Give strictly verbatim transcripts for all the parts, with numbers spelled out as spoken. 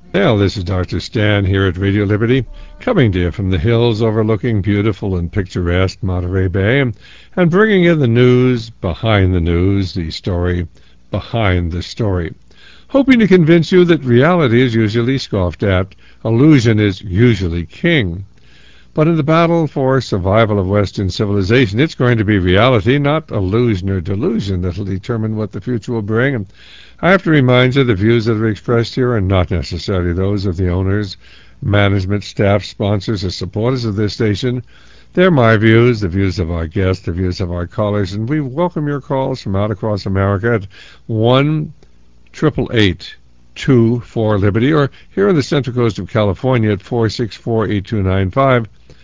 Well, this is Doctor Stan here at Radio Liberty, coming to you from the hills overlooking beautiful and picturesque Monterey Bay, and, and bringing you the news behind the news, the story behind the story. Hoping to convince you that reality is usually scoffed at, illusion is usually king. But in the battle for survival of Western civilization, it's going to be reality, not illusion or delusion, that will determine what the future will bring. And I have to remind you the views that are expressed here are not necessarily those of the owners, management, staff, sponsors, or supporters of this station. They're my views, the views of our guests, the views of our callers, and we welcome your calls from out across America at one triple eight two four Liberty, or here on the Central Coast of California at four six four, eight two nine five.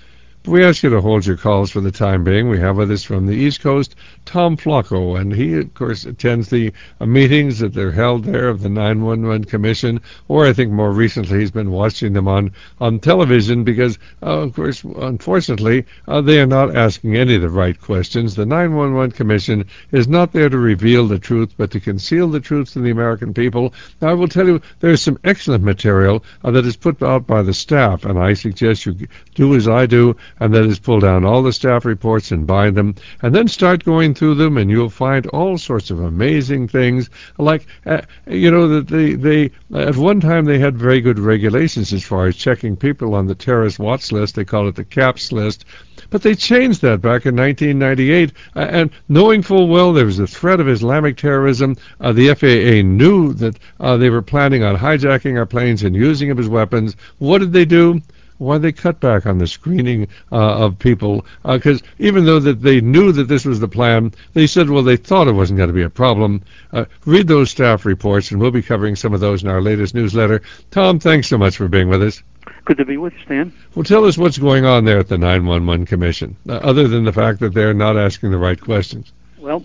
We ask you to hold your calls for the time being. We have with us from the East Coast, Tom Flacco, and he, of course, attends the uh, meetings that are held there of the nine one one Commission, or I think more recently he's been watching them on, on television because, uh, of course, unfortunately, uh, they are not asking any of the right questions. The nine one one Commission is not there to reveal the truth, but to conceal the truth from the American people. Now, I will tell you, there's some excellent material uh, that is put out by the staff, and I suggest you do as I do, and that is pull down all the staff reports and bind them, and then start going through them, and you'll find all sorts of amazing things. Like, uh, you know, that they, they at one time they had very good regulations as far as checking people on the terrorist watch list. They call it the CAPS list. But they changed that back in nineteen ninety-eight, uh, and knowing full well there was a threat of Islamic terrorism, uh, the F A A knew that uh, they were planning on hijacking our planes and using them as weapons. What did they do? Why they cut back on the screening uh, of people, because uh, even though that they knew that this was the plan, they said, well, they thought it wasn't going to be a problem. Uh, read those staff reports, and we'll be covering some of those in our latest newsletter. Tom, thanks so much for being with us. Good to be with you, Stan. Well, tell us what's going on there at the nine one one Commission, uh, other than the fact that they're not asking the right questions. Well,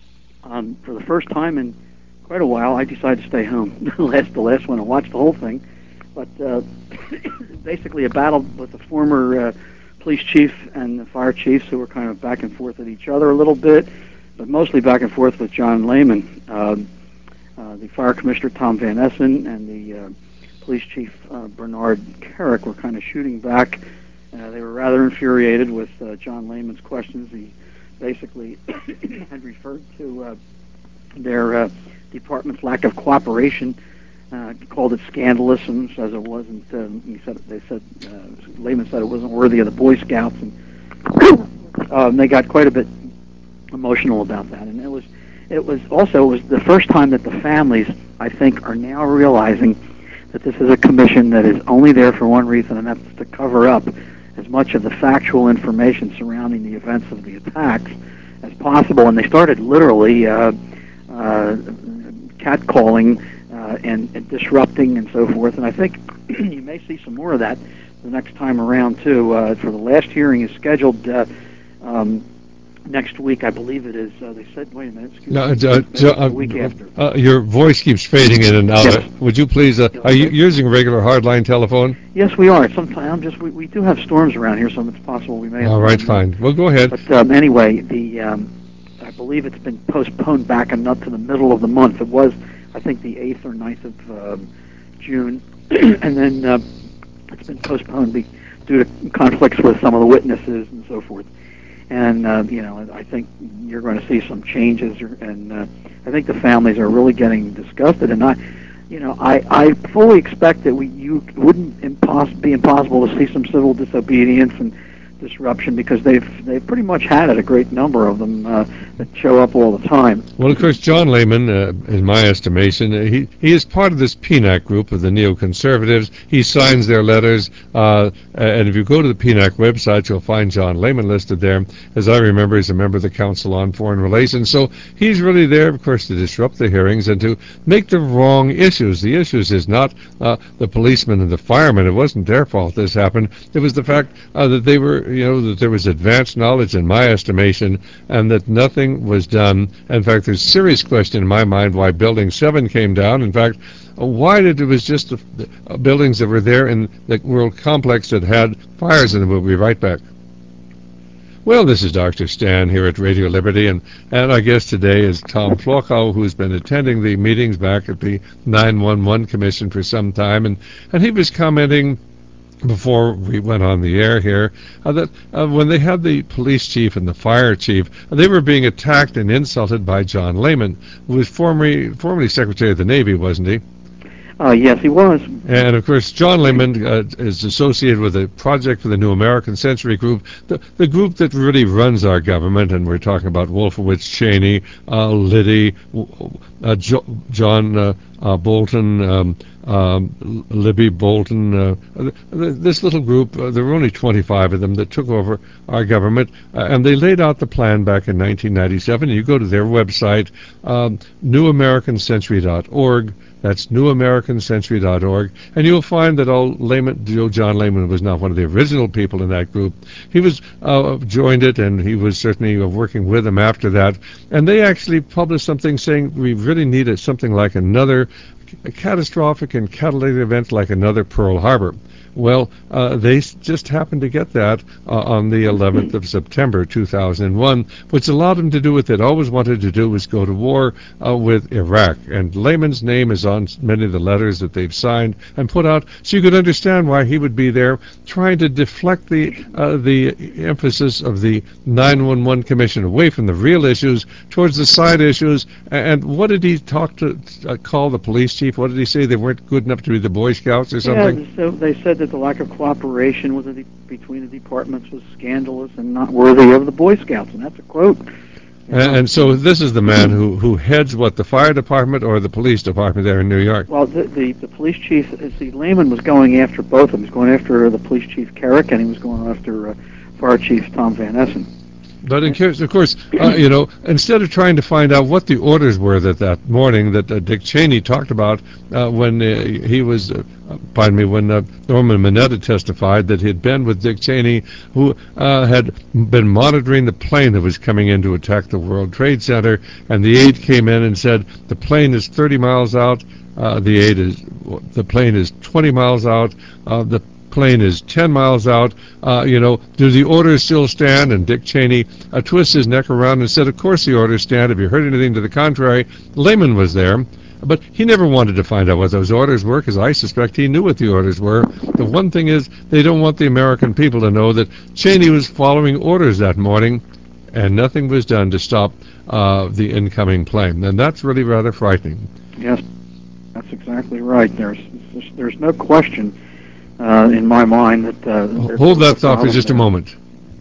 um, for the first time in quite a while, I decided to stay home. the last, the last one, and watch the whole thing. But uh, basically a battle with the former uh, police chief and the fire chiefs, who were kind of back and forth with each other a little bit, but mostly back and forth with John Lehman, uh, uh, the fire commissioner Tom Van Essen, and the uh, police chief uh, Bernard Carrick were kind of shooting back. Uh, they were rather infuriated with uh, John Lehman's questions. He basically had referred to uh, their uh, department's lack of cooperation. Uh, called it scandalous, and says it wasn't. Um, he said they said uh, Lehman said it wasn't worthy of the Boy Scouts, and um, they got quite a bit emotional about that. And it was, it was also it was the first time that the families, I think, are now realizing that this is a commission that is only there for one reason, and that's to cover up as much of the factual information surrounding the events of the attacks as possible. And they started literally uh, uh, catcalling. Uh, and, and disrupting and so forth. And I think you may see some more of that the next time around, too. Uh, for the last hearing is scheduled uh, um, next week, I believe it is. Uh, they said, wait a minute, excuse no, me, uh, maybe uh, the week after. Uh, your voice keeps fading in and out. Yes. Would you please, uh, are you using a regular hardline telephone? Yes, we are. Sometimes just we, we do have storms around here, so it's possible we may have... All right, fine. Well, go ahead. But um, anyway, the um, I believe it's been postponed back and up to the middle of the month. It was, I think, the eighth or ninth of um, June, and then uh, it's been postponed be, due to conflicts with some of the witnesses and so forth. And, uh, you know, I think you're going to see some changes, and uh, I think the families are really getting disgusted. And I, you know, I, I fully expect that we you it wouldn't impos- be impossible to see some civil disobedience and disruption, because they've they've pretty much had it, a great number of them uh, that show up all the time. Well, of course, John Lehman, uh, in my estimation, uh, he he is part of this P N A C group of the neoconservatives. He signs their letters, uh, and if you go to the P N A C website, you'll find John Lehman listed there. As I remember, he's a member of the Council on Foreign Relations, so he's really there, of course, to disrupt the hearings and to make the wrong issues. The issues is not uh, the policemen and the firemen. It wasn't their fault this happened. It was the fact uh, that they were, you know, that there was advanced knowledge, in my estimation, and that nothing was done. In fact, there's a serious question in my mind why Building seven came down. In fact, why did it was just the, the buildings that were there in the World Complex that had fires in them. We'll be right back. Well, this is Doctor Stan here at Radio Liberty, and, and our guest today is Tom Flockow, who's been attending the meetings back at the nine one one Commission for some time, and, and he was commenting before we went on the air here, uh, that uh, when they had the police chief and the fire chief, uh, they were being attacked and insulted by John Lehman, who was formerly, formerly Secretary of the Navy, wasn't he? Uh, yes, he was. And, of course, John Lehman uh, is associated with a project for the New American Century Group, the, the group that really runs our government, and we're talking about Wolfowitz, Cheney, uh, Liddy, uh, jo- John uh, uh, Bolton, um, um, Libby Bolton. Uh, this little group, uh, there were only twenty-five of them that took over our government, uh, and they laid out the plan back in nineteen ninety-seven. You go to their website, um, new american century dot org. That's new american century dot org, and you'll find that all Lehman, John Lehman was not one of the original people in that group. He was uh, joined it, and he was certainly uh, working with them after that. And they actually published something saying we really needed something like another a catastrophic and catalytic event like another Pearl Harbor. Well, uh, they s- just happened to get that uh, on the eleventh of September two thousand one, which allowed them to do what they'd always wanted to do, was go to war uh, with Iraq. And Lehman's name is on many of the letters that they've signed and put out, so you could understand why he would be there trying to deflect the uh, the emphasis of the nine one one Commission away from the real issues towards the side issues. And what did he talk to uh, call the police chief? What did he say? They weren't good enough to be the Boy Scouts or something? Yeah, so they said that the lack of cooperation with the, between the departments was scandalous and not worthy of the Boy Scouts, and that's a quote. And, and so this is the man who, who heads, what, the fire department or the police department there in New York? Well, the the, the police chief, see, Lehman was going after both of them. He was going after uh, the police chief, Carrick, and he was going after uh, fire chief Tom Van Essen. But in case, of course, uh, you know, instead of trying to find out what the orders were that that morning that uh, Dick Cheney talked about uh, when uh, he was, uh, pardon me, when uh, Norman Mineta testified that he had been with Dick Cheney, who uh, had been monitoring the plane that was coming in to attack the World Trade Center, and the aide came in and said the plane is thirty miles out, uh, the aide is, the plane is twenty miles out, uh, the plane is ten miles out, uh, you know, do the orders still stand? And Dick Cheney uh, twists his neck around and said, of course the orders stand. If you heard anything to the contrary, Lehman was there. But he never wanted to find out what those orders were, because I suspect he knew what the orders were. The one thing is, they don't want the American people to know that Cheney was following orders that morning, and nothing was done to stop uh, the incoming plane. And that's really rather frightening. Yes, that's exactly right. There's there's, there's no question Uh, in my mind that uh, hold that thought for just there. a moment.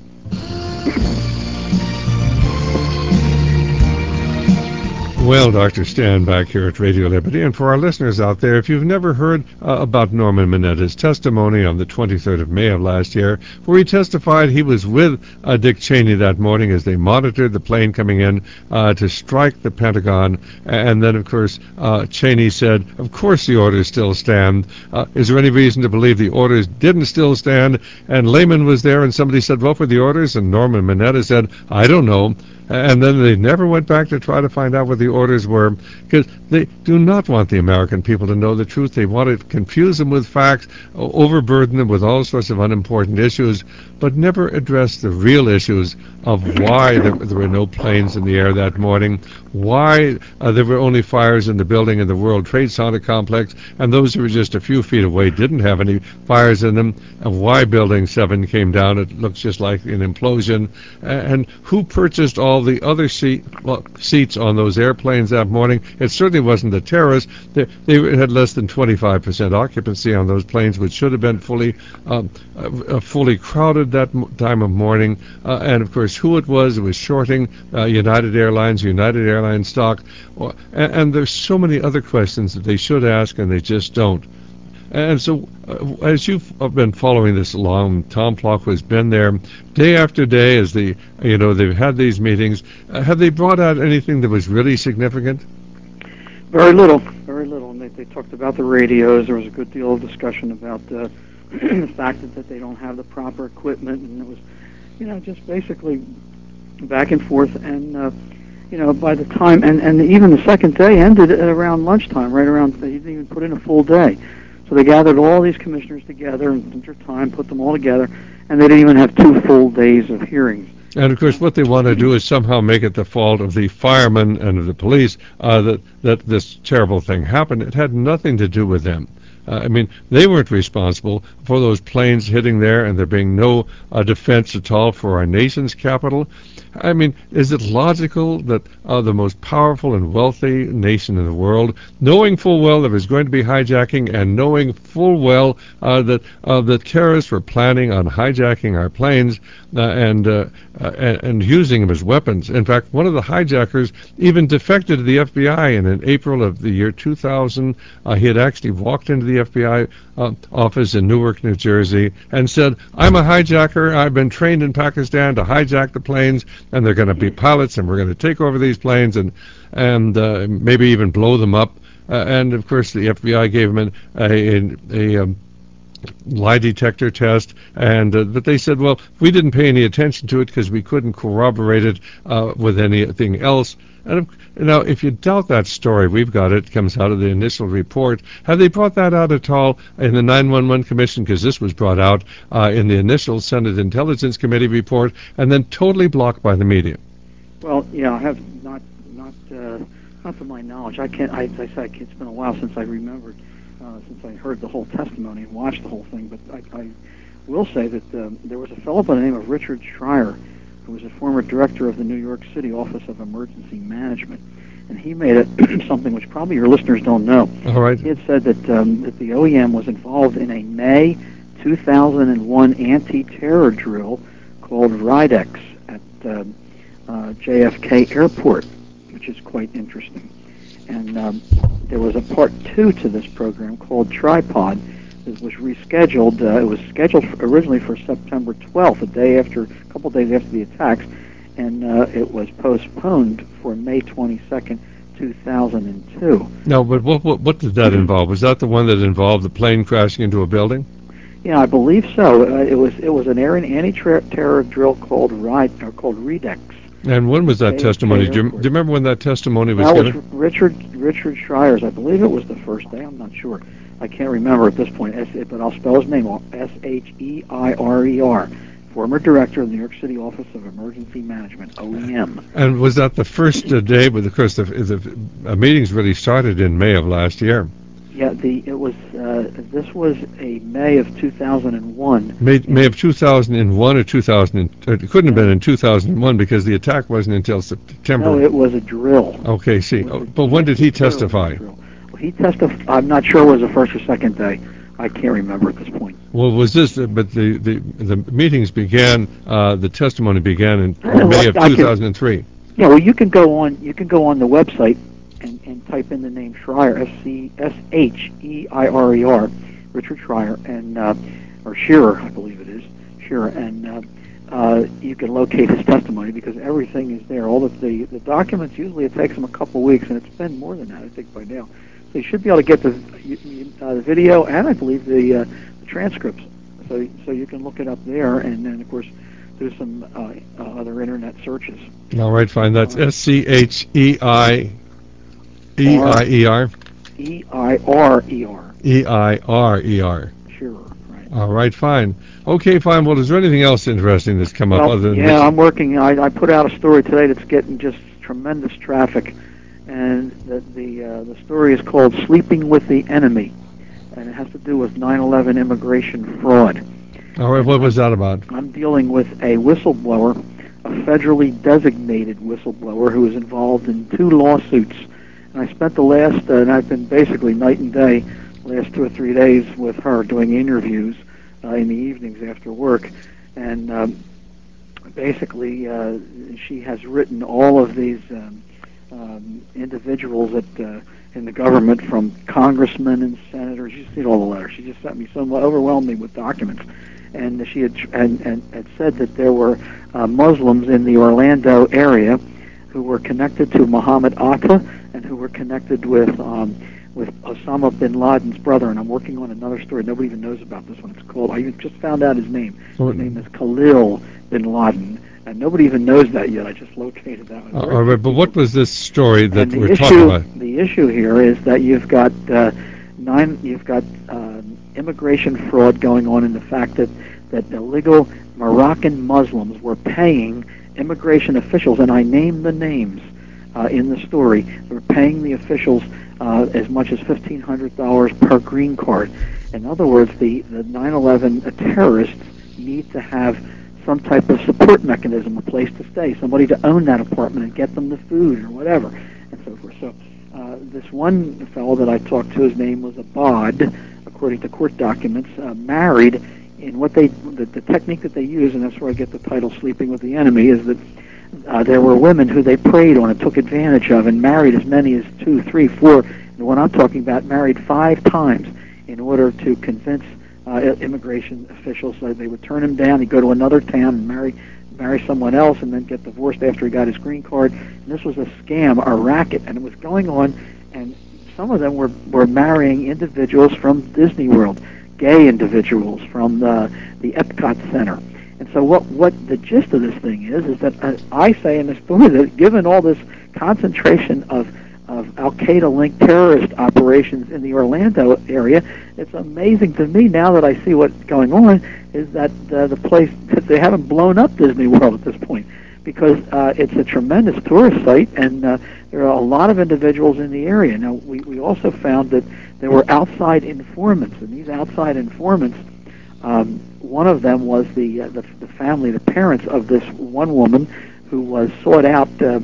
Well, Doctor Stan back here at Radio Liberty, and for our listeners out there, if you've never heard uh, about Norman Mineta's testimony on the twenty-third of May of last year, where he testified he was with uh, Dick Cheney that morning as they monitored the plane coming in uh, to strike the Pentagon, and then, of course, uh, Cheney said, of course the orders still stand. Uh, is there any reason to believe the orders didn't still stand? And Lehman was there, and somebody said, what were the orders? And Norman Mineta said, I don't know. And then they never went back to try to find out what the orders were, because they do not want the American people to know the truth. They want to confuse them with facts, overburden them with all sorts of unimportant issues, but never address the real issues of why there, there were no planes in the air that morning, why uh, there were only fires in the building in the World Trade Center complex, and those who were just a few feet away didn't have any fires in them, and why Building seven came down. It looks just like an implosion, and who purchased all the other seat, well, seats on those airplanes that morning. It certainly wasn't the terrorists. They, they had less than twenty-five percent occupancy on those planes, which should have been fully um, uh, fully crowded that time of morning. Uh, and, of course, who it was, it was shorting uh, United Airlines, United Airlines stock. Or, and, and there's so many other questions that they should ask, and they just don't. And so, uh, as you've been following this along, Tom Flockow has been there day after day as the, you know, they've had these meetings. Uh, have they brought out anything that was really significant? Very little, very little. And they, they talked about the radios. There was a good deal of discussion about uh, the fact that, that they don't have the proper equipment, and it was, you know, just basically back and forth. And uh, you know, by the time, and, and even the second day ended at around lunchtime, right around. They didn't even put in a full day. So they gathered all these commissioners together in winter time, put them all together, and they didn't even have two full days of hearings. And of course, what they want to do is somehow make it the fault of the firemen and of the police uh, that that this terrible thing happened. It had nothing to do with them. Uh, I mean, they weren't responsible for those planes hitting there and there being no uh, defense at all for our nation's capital. I mean, is it logical that uh, the most powerful and wealthy nation in the world, knowing full well there was going to be hijacking and knowing full well uh, that uh, the terrorists were planning on hijacking our planes uh, and, uh, uh, and and using them as weapons? In fact, one of the hijackers even defected to the F B I, and in April of the year two thousand, uh, he had actually walked into the F B I uh, office in Newark, New Jersey, and said, "I'm a hijacker. I've been trained in Pakistan to hijack the planes, and they're going to be pilots, and we're going to take over these planes and and uh, maybe even blow them up." Uh, and of course, the F B I gave him an, a a, a um, lie detector test, and uh, but they said, well, we didn't pay any attention to it because we couldn't corroborate it uh, with anything else. And now, if you doubt that story, we've got it. It comes out of the initial report. Have they brought that out at all in the nine one one Commission? Because this was brought out uh, in the initial Senate Intelligence Committee report, and then totally blocked by the media. Well, yeah, I have not, not, uh, not to my knowledge. I can't. I, as I said, it's been a while since I remembered, uh, since I heard the whole testimony and watched the whole thing. But I, I will say that um, there was a fellow by the name of Richard Schreier, who was a former director of the New York City Office of Emergency Management, and he made it something which probably your listeners don't know. All right. He had said that um, that the O E M was involved in a May two thousand one anti-terror drill called RIDEX at uh, uh, J F K Airport, which is quite interesting. And um, there was a part two to this program called Tripod. It was rescheduled. Uh, it was scheduled for, originally for September twelfth, a day after, a couple days after the attacks, and uh, it was postponed for May twenty-second, two thousand two. No, but what, what what did that involve? Was that the one that involved the plane crashing into a building? Yeah, I believe so. Uh, it was it was an air anti-terror drill called RIDE, or called RIDEX. And when was that J F K testimony? Do you, do Airport. you remember when that testimony was That given? was Richard Richard Schreier's. I believe it was the first day. I'm not sure. I can't remember at this point, but I'll spell his name, S H E I R E R, former director of the New York City Office of Emergency Management, O E M. And was that the first uh, day? But of course, the, the uh, meetings really started in May of last year. Yeah, the it was. Uh, this was a May of two thousand one. May, May of two thousand one or two thousand. Uh, it couldn't have been in two thousand one because the attack wasn't until September. No, it was a drill. Okay, see. Oh, but when did he testify? Well, he testified. I'm not sure it was the first or second day. I can't remember at this point. Well, was this? Uh, but the, the the meetings began. Uh, the testimony began in, in May of two thousand three. Yeah. Well, you can go on. You can go on the website and, and type in the name Schreier, S C S H E I R E R, Richard Schreier, and uh, or Shearer, I believe it is Shearer, and uh, uh, you can locate his testimony because everything is there. All of the the documents, usually it takes them a couple of weeks, and it's been more than that, I think, by now. So you should be able to get the uh, the video and I believe the, uh, the transcripts. So so you can look it up there, and then of course do some uh, uh, other internet searches. All right, fine. That's S C H E I E I E R. E I R E R. E I R E R. Sure, right. All right, fine. Okay, fine. Well, is there anything else interesting that's come well, up other than yeah, this? I'm working. I, I put out a story today that's getting just tremendous traffic, and the the, uh, the story is called "Sleeping with the Enemy," and it has to do with nine eleven immigration fraud. All right, what was that about? I'm dealing with a whistleblower, a federally designated whistleblower who is involved in two lawsuits. And I spent the last, uh, and I've been basically night and day, last two or three days with her doing interviews uh, in the evenings after work. And um, basically, uh, she has written all of these um, um, individuals that uh, in the government, from congressmen and senators. You see all the letters. She just sent me some, overwhelmed me with documents. And she had and, and, and said that there were uh, Muslims in the Orlando area who were connected to Muhammad Atta and who were connected with um, with Osama bin Laden's brother. And I'm working on another story. Nobody even knows about this one. It's called, I just found out his name. His name is Khalil bin Laden. And nobody even knows that yet. I just located that one. Uh, all right, but what was this story that and the we're issue, talking about? The issue here is that you've got uh, nine. You've got uh, immigration fraud going on in the fact that that illegal Moroccan Muslims were paying immigration officials, and I name the names uh, in the story, they were paying the officials uh, as much as fifteen hundred dollars per green card. In other words, the, the nine eleven terrorists need to have some type of support mechanism, a place to stay, somebody to own that apartment and get them the food or whatever, and so forth. So uh, this one fellow that I talked to, his name was Abad, according to court documents, uh, married in what they, the, the technique that they use, and that's where I get the title Sleeping with the Enemy, is that uh, there were women who they preyed on and took advantage of and married as many as two, three, four, and what I'm talking about, married five times in order to convince uh, immigration officials that they would turn him down. He'd go to another town and marry marry someone else and then get divorced after he got his green card. And this was a scam, a racket, and it was going on, and some of them were, were marrying individuals from Disney World, gay individuals from the, the Epcot Center. And so what, what the gist of this thing is, is that uh, I say in this story that given all this concentration of of Al-Qaeda-linked terrorist operations in the Orlando area, it's amazing to me now that I see what's going on is that uh, the place, that they haven't blown up Disney World at this point, because uh, it's a tremendous tourist site, and uh, there are a lot of individuals in the area. Now, we, we also found that there were outside informants, and these outside informants, um, one of them was the, uh, the the family, the parents of this one woman who was sought out uh,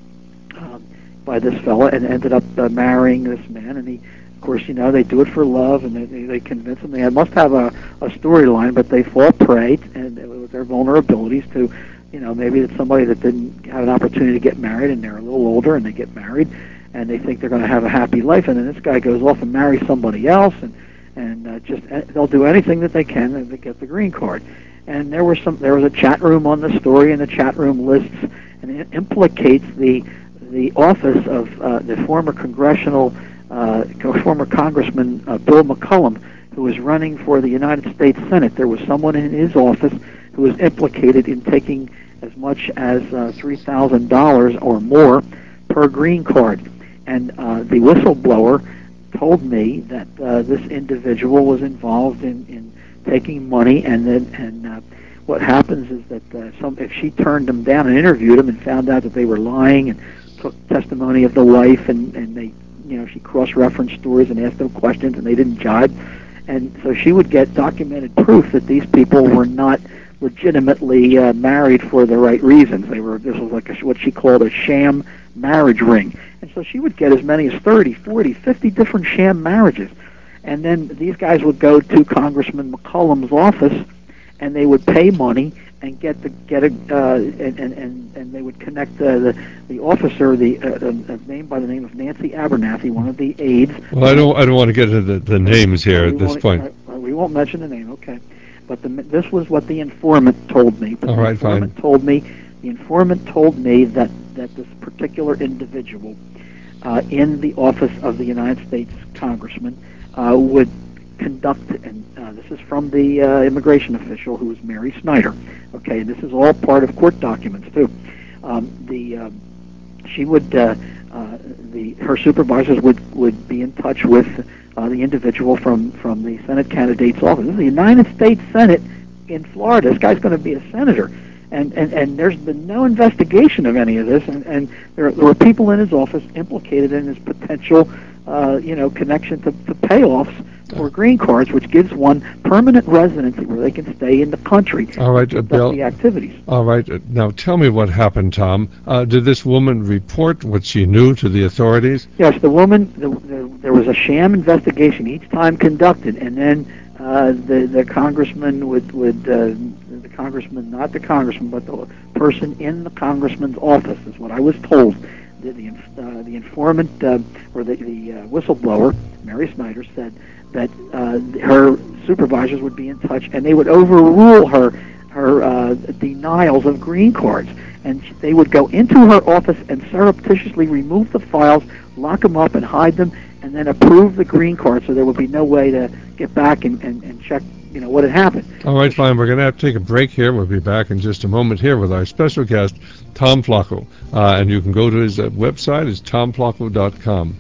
um, by this fella and ended up uh, marrying this man. And he, of course, you know, they do it for love, and they, they convince him. They had, must have a, a storyline, but they fall prey, and with their vulnerabilities to, you know, maybe it's somebody that didn't have an opportunity to get married, and they're a little older, and they get married, and they think they're going to have a happy life, and then this guy goes off and marries somebody else, and and uh, just uh, they'll do anything that they can to get the green card. And there was some, there was a chat room on the story, and the chat room lists and it implicates the the office of uh, the former congressional, uh, former Congressman uh, Bill McCollum, who was running for the United States Senate. There was someone in his office who was implicated in taking as much as uh, three thousand dollars or more per green card. And uh, the whistleblower told me that uh, this individual was involved in, in taking money, and then and uh, what happens is that uh, some if she turned them down and interviewed them and found out that they were lying and took testimony of the wife, and, and they, you know, she cross-referenced stories and asked them questions, and they didn't jibe, and so she would get documented proof that these people were not legitimately uh, married for the right reasons. They were, this was like a, what she called a sham marriage ring. And so she would get as many as thirty, forty, fifty different sham marriages. And then these guys would go to Congressman McCollum's office, and they would pay money and get the get a uh, and, and and and they would connect uh, the the officer, the uh, uh, name by the name of Nancy Abernathy, one of the aides. Well, I don't I don't want to get into the, the names here uh, at this point. Uh, we won't mention the name, okay? But the, this was what the informant told me. But All the right, informant fine. told me the informant told me that that this particular individual uh, in the office of the United States Congressman uh, would conduct, and uh, this is from the uh, immigration official who was Mary Snyder. Okay, and this is all part of court documents too. Um, the um, she would uh, uh, the her supervisors would would be in touch with uh, the individual from from the Senate candidate's office. This is the United States Senate in Florida. This guy's going to be a senator. And, and, and there's been no investigation of any of this, and, and there, there were people in his office implicated in his potential, uh, you know, connection to, to payoffs for green cards, which gives one permanent residency where they can stay in the country. All right, uh, Bill. The activities. All right. Uh, now tell me what happened, Tom. Uh, did this woman report what she knew to the authorities? Yes, the woman. The, the, there was a sham investigation each time conducted, and then uh, the the congressman would would uh, the congressman, not the congressman, but the person in the congressman's office is what I was told. The the, uh, the informant uh, or the the uh, whistleblower, Mary Snyder, said that uh, her supervisors would be in touch, and they would overrule her her uh, denials of green cards, and they would go into her office and surreptitiously remove the files, lock them up, and hide them, and then approve the green card, so there would be no way to get back and, and, and check, you know, what had happened. All right, fine. We're going to have to take a break here. We'll be back in just a moment here with our special guest, Tom Flacco, uh, and you can go to his uh, website. It's tom flacco dot com.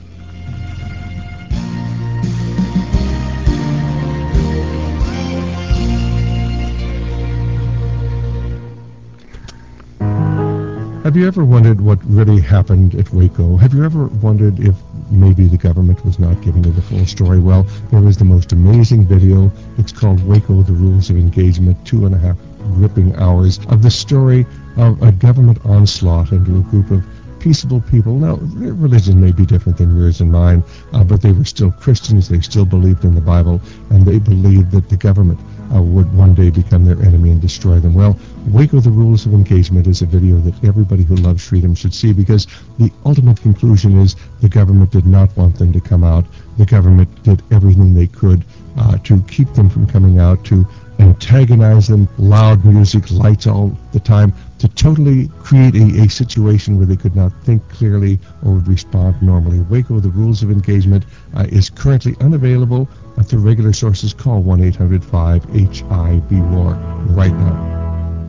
Have you ever wondered what really happened at Waco? Have you ever wondered if maybe the government was not giving you the full story? Well, there was the most amazing video. It's called Waco, The Rules of Engagement, two and a half gripping hours of the story of a government onslaught into a group of peaceable people. Now, their religion may be different than yours and mine, uh, but they were still Christians. They still believed in the Bible, and they believed that the government uh, would one day become their enemy and destroy them. Well, Waco, The Rules of Engagement is a video that everybody who loves freedom should see, because the ultimate conclusion is the government did not want them to come out. The government did everything they could uh, to keep them from coming out, to antagonize them, loud music, lights all the time, to totally create a, a situation where they could not think clearly or would respond normally. Waco, The Rules of Engagement uh, is currently unavailable uh, through regular sources. Call one eight hundred five H I B WAR right now.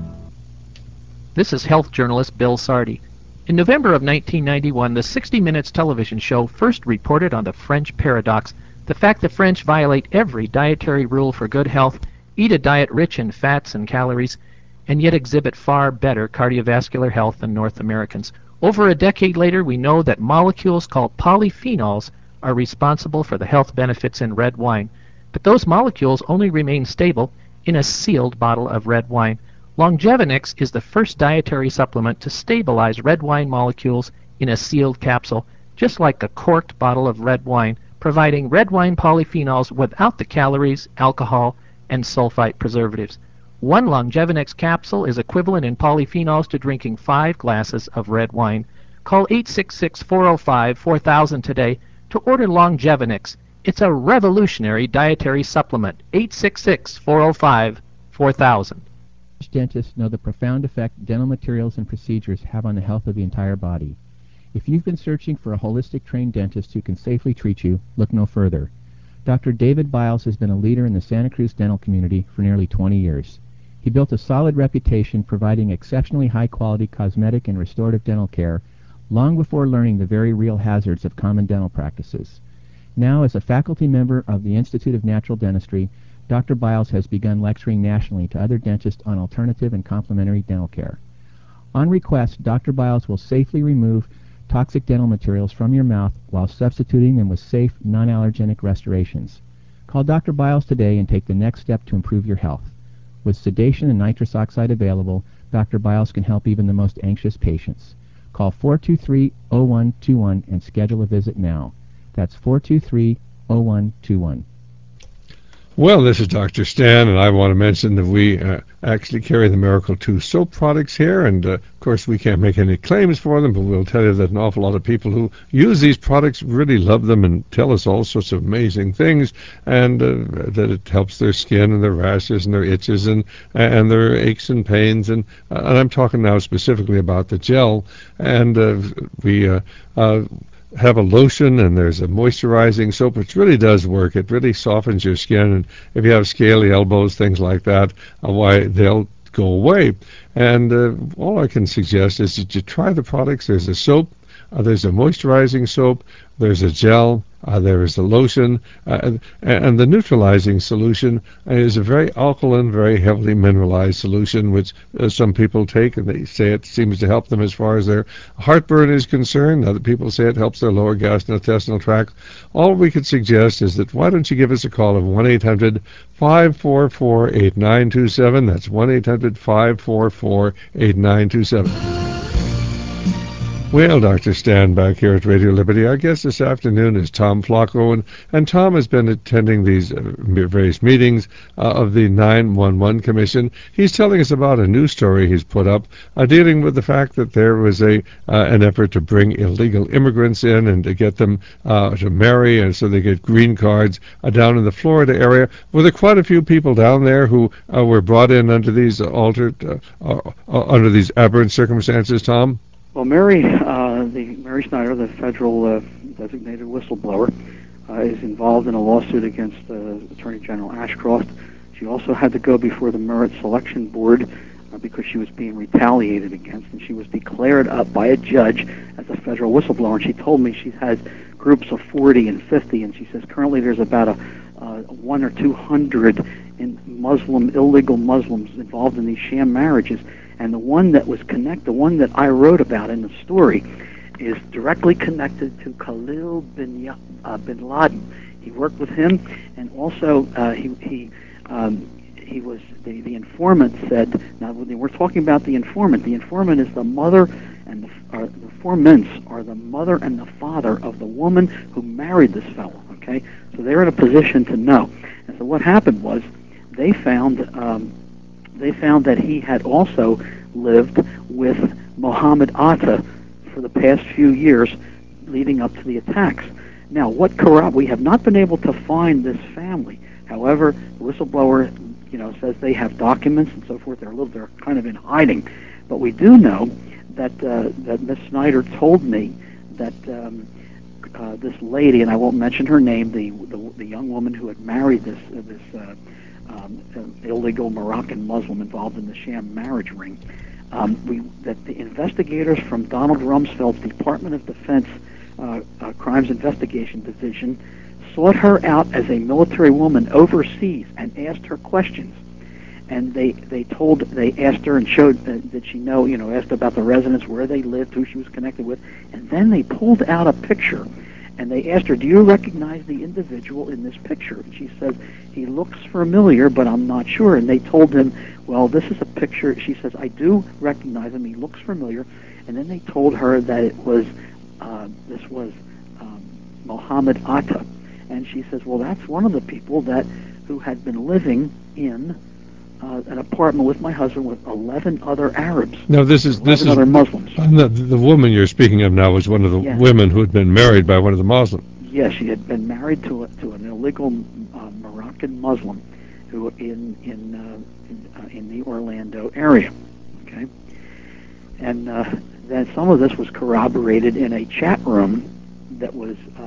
This is health journalist Bill Sardi. In November of nineteen ninety-one, the sixty minutes television show first reported on the French paradox, the fact the French violate every dietary rule for good health, eat a diet rich in fats and calories, and yet exhibit far better cardiovascular health than North Americans. Over a decade later, we know that molecules called polyphenols are responsible for the health benefits in red wine, but those molecules only remain stable in a sealed bottle of red wine. Longevinix is the first dietary supplement to stabilize red wine molecules in a sealed capsule, just like a corked bottle of red wine, providing red wine polyphenols without the calories, alcohol, and sulfite preservatives. One Longevinix capsule is equivalent in polyphenols to drinking five glasses of red wine. Call eight six six, four oh five, four thousand today to order Longevinix. It's a revolutionary dietary supplement. eight six six, four oh five, four thousand. Dentists know the profound effect dental materials and procedures have on the health of the entire body. If you've been searching for a holistic trained dentist who can safely treat you, look no further. Doctor David Biles has been a leader in the Santa Cruz dental community for nearly twenty years. He built a solid reputation providing exceptionally high-quality cosmetic and restorative dental care long before learning the very real hazards of common dental practices. Now, as a faculty member of the Institute of Natural Dentistry, Doctor Biles has begun lecturing nationally to other dentists on alternative and complementary dental care. On request, Doctor Biles will safely remove toxic dental materials from your mouth while substituting them with safe, non-allergenic restorations. Call Doctor Biles today and take the next step to improve your health. With sedation and nitrous oxide available, Doctor Biles can help even the most anxious patients. Call four two three, oh one two one and schedule a visit now. That's four two three, oh one two one. Well, this is Doctor Stan, and I want to mention that we uh, actually carry the Miracle two soap products here, and uh, of course we can't make any claims for them, but we'll tell you that an awful lot of people who use these products really love them and tell us all sorts of amazing things, and uh, that it helps their skin and their rashes and their itches and and their aches and pains, and, uh, and I'm talking now specifically about the gel, and uh, we uh, uh, have a lotion, and there's a moisturizing soap which really does work. It really softens your skin, and if you have scaly elbows, things like that, uh, why they'll go away. And uh, all I can suggest is that you try the products. There's a soap, uh, there's a moisturizing soap, there's a gel, uh, there is a lotion, uh, and, and the neutralizing solution is a very alkaline, very heavily mineralized solution, which uh, some people take, and they say it seems to help them as far as their heartburn is concerned. Other people say it helps their lower gastrointestinal tract. All we could suggest is that why don't you give us a call of one eight hundred, five four four, eight nine two seven. That's one eight hundred, five four four, eight nine two seven. Well, Doctor Stan back here at Radio Liberty. Our guest this afternoon is Tom Flacco, and, and Tom has been attending these uh, various meetings uh, of the nine one one Commission. He's telling us about a news story he's put up uh, dealing with the fact that there was a uh, an effort to bring illegal immigrants in and to get them uh, to marry, and so they get green cards uh, down in the Florida area. Were there quite a few people down there who uh, were brought in under these altered, uh, uh, uh, under these aberrant circumstances, Tom? Well, Mary, uh, the Mary Snyder, the federal uh, designated whistleblower, uh, is involved in a lawsuit against uh, Attorney General Ashcroft. She also had to go before the Merit Selection Board uh, because she was being retaliated against, and she was declared up by a judge as a federal whistleblower. And she told me she has groups of forty and fifty, and she says currently there's about a uh, one or two hundred in Muslim illegal Muslims involved in these sham marriages. And the one that was connect, the one that I wrote about in the story, is directly connected to Khalil bin uh, bin Laden. He worked with him, and also uh, he he um, he was the the informant said. Now we're talking about the informant. The informant is the mother, and the, uh, the informants are the mother and the father of the woman who married this fellow. Okay, so they're in a position to know. And so what happened was they found um, they found that he had also lived with Muhammad Atta for the past few years leading up to the attacks. Now, what corrupt? We have not been able to find this family. However, the whistleblower, you know, says they have documents and so forth. They're a little, they're kind of in hiding. But we do know that uh, that Miss Snyder told me that um, uh, this lady, and I won't mention her name, the the, the young woman who had married this uh, this uh, um, uh, illegal Moroccan Muslim involved in the sham marriage ring. Um, we, that the investigators from Donald Rumsfeld's Department of Defense uh, uh, Crimes Investigation Division sought her out as a military woman overseas and asked her questions. And they, they told, they asked her and showed, uh, did she know, you know, asked about the residence, where they lived, who she was connected with. And then they pulled out a picture and they asked her, do you recognize the individual in this picture? And she says, he looks familiar, but I'm not sure. And they told him, well, this is a picture. She says, I do recognize him. He looks familiar. And then they told her that it was, uh, this was um, Muhammad Atta. And she says, well, that's one of the people that who had been living in uh, an apartment with my husband with eleven other Arabs. No, this is this is other Muslims. The, the woman you're speaking of now was one of the yes. women who had been married by one of the Muslims. Yes, she had been married to a, to an illegal uh, Moroccan Muslim who in in uh, in, uh, in the Orlando area. Okay, and uh, then some of this was corroborated in a chat room that was uh,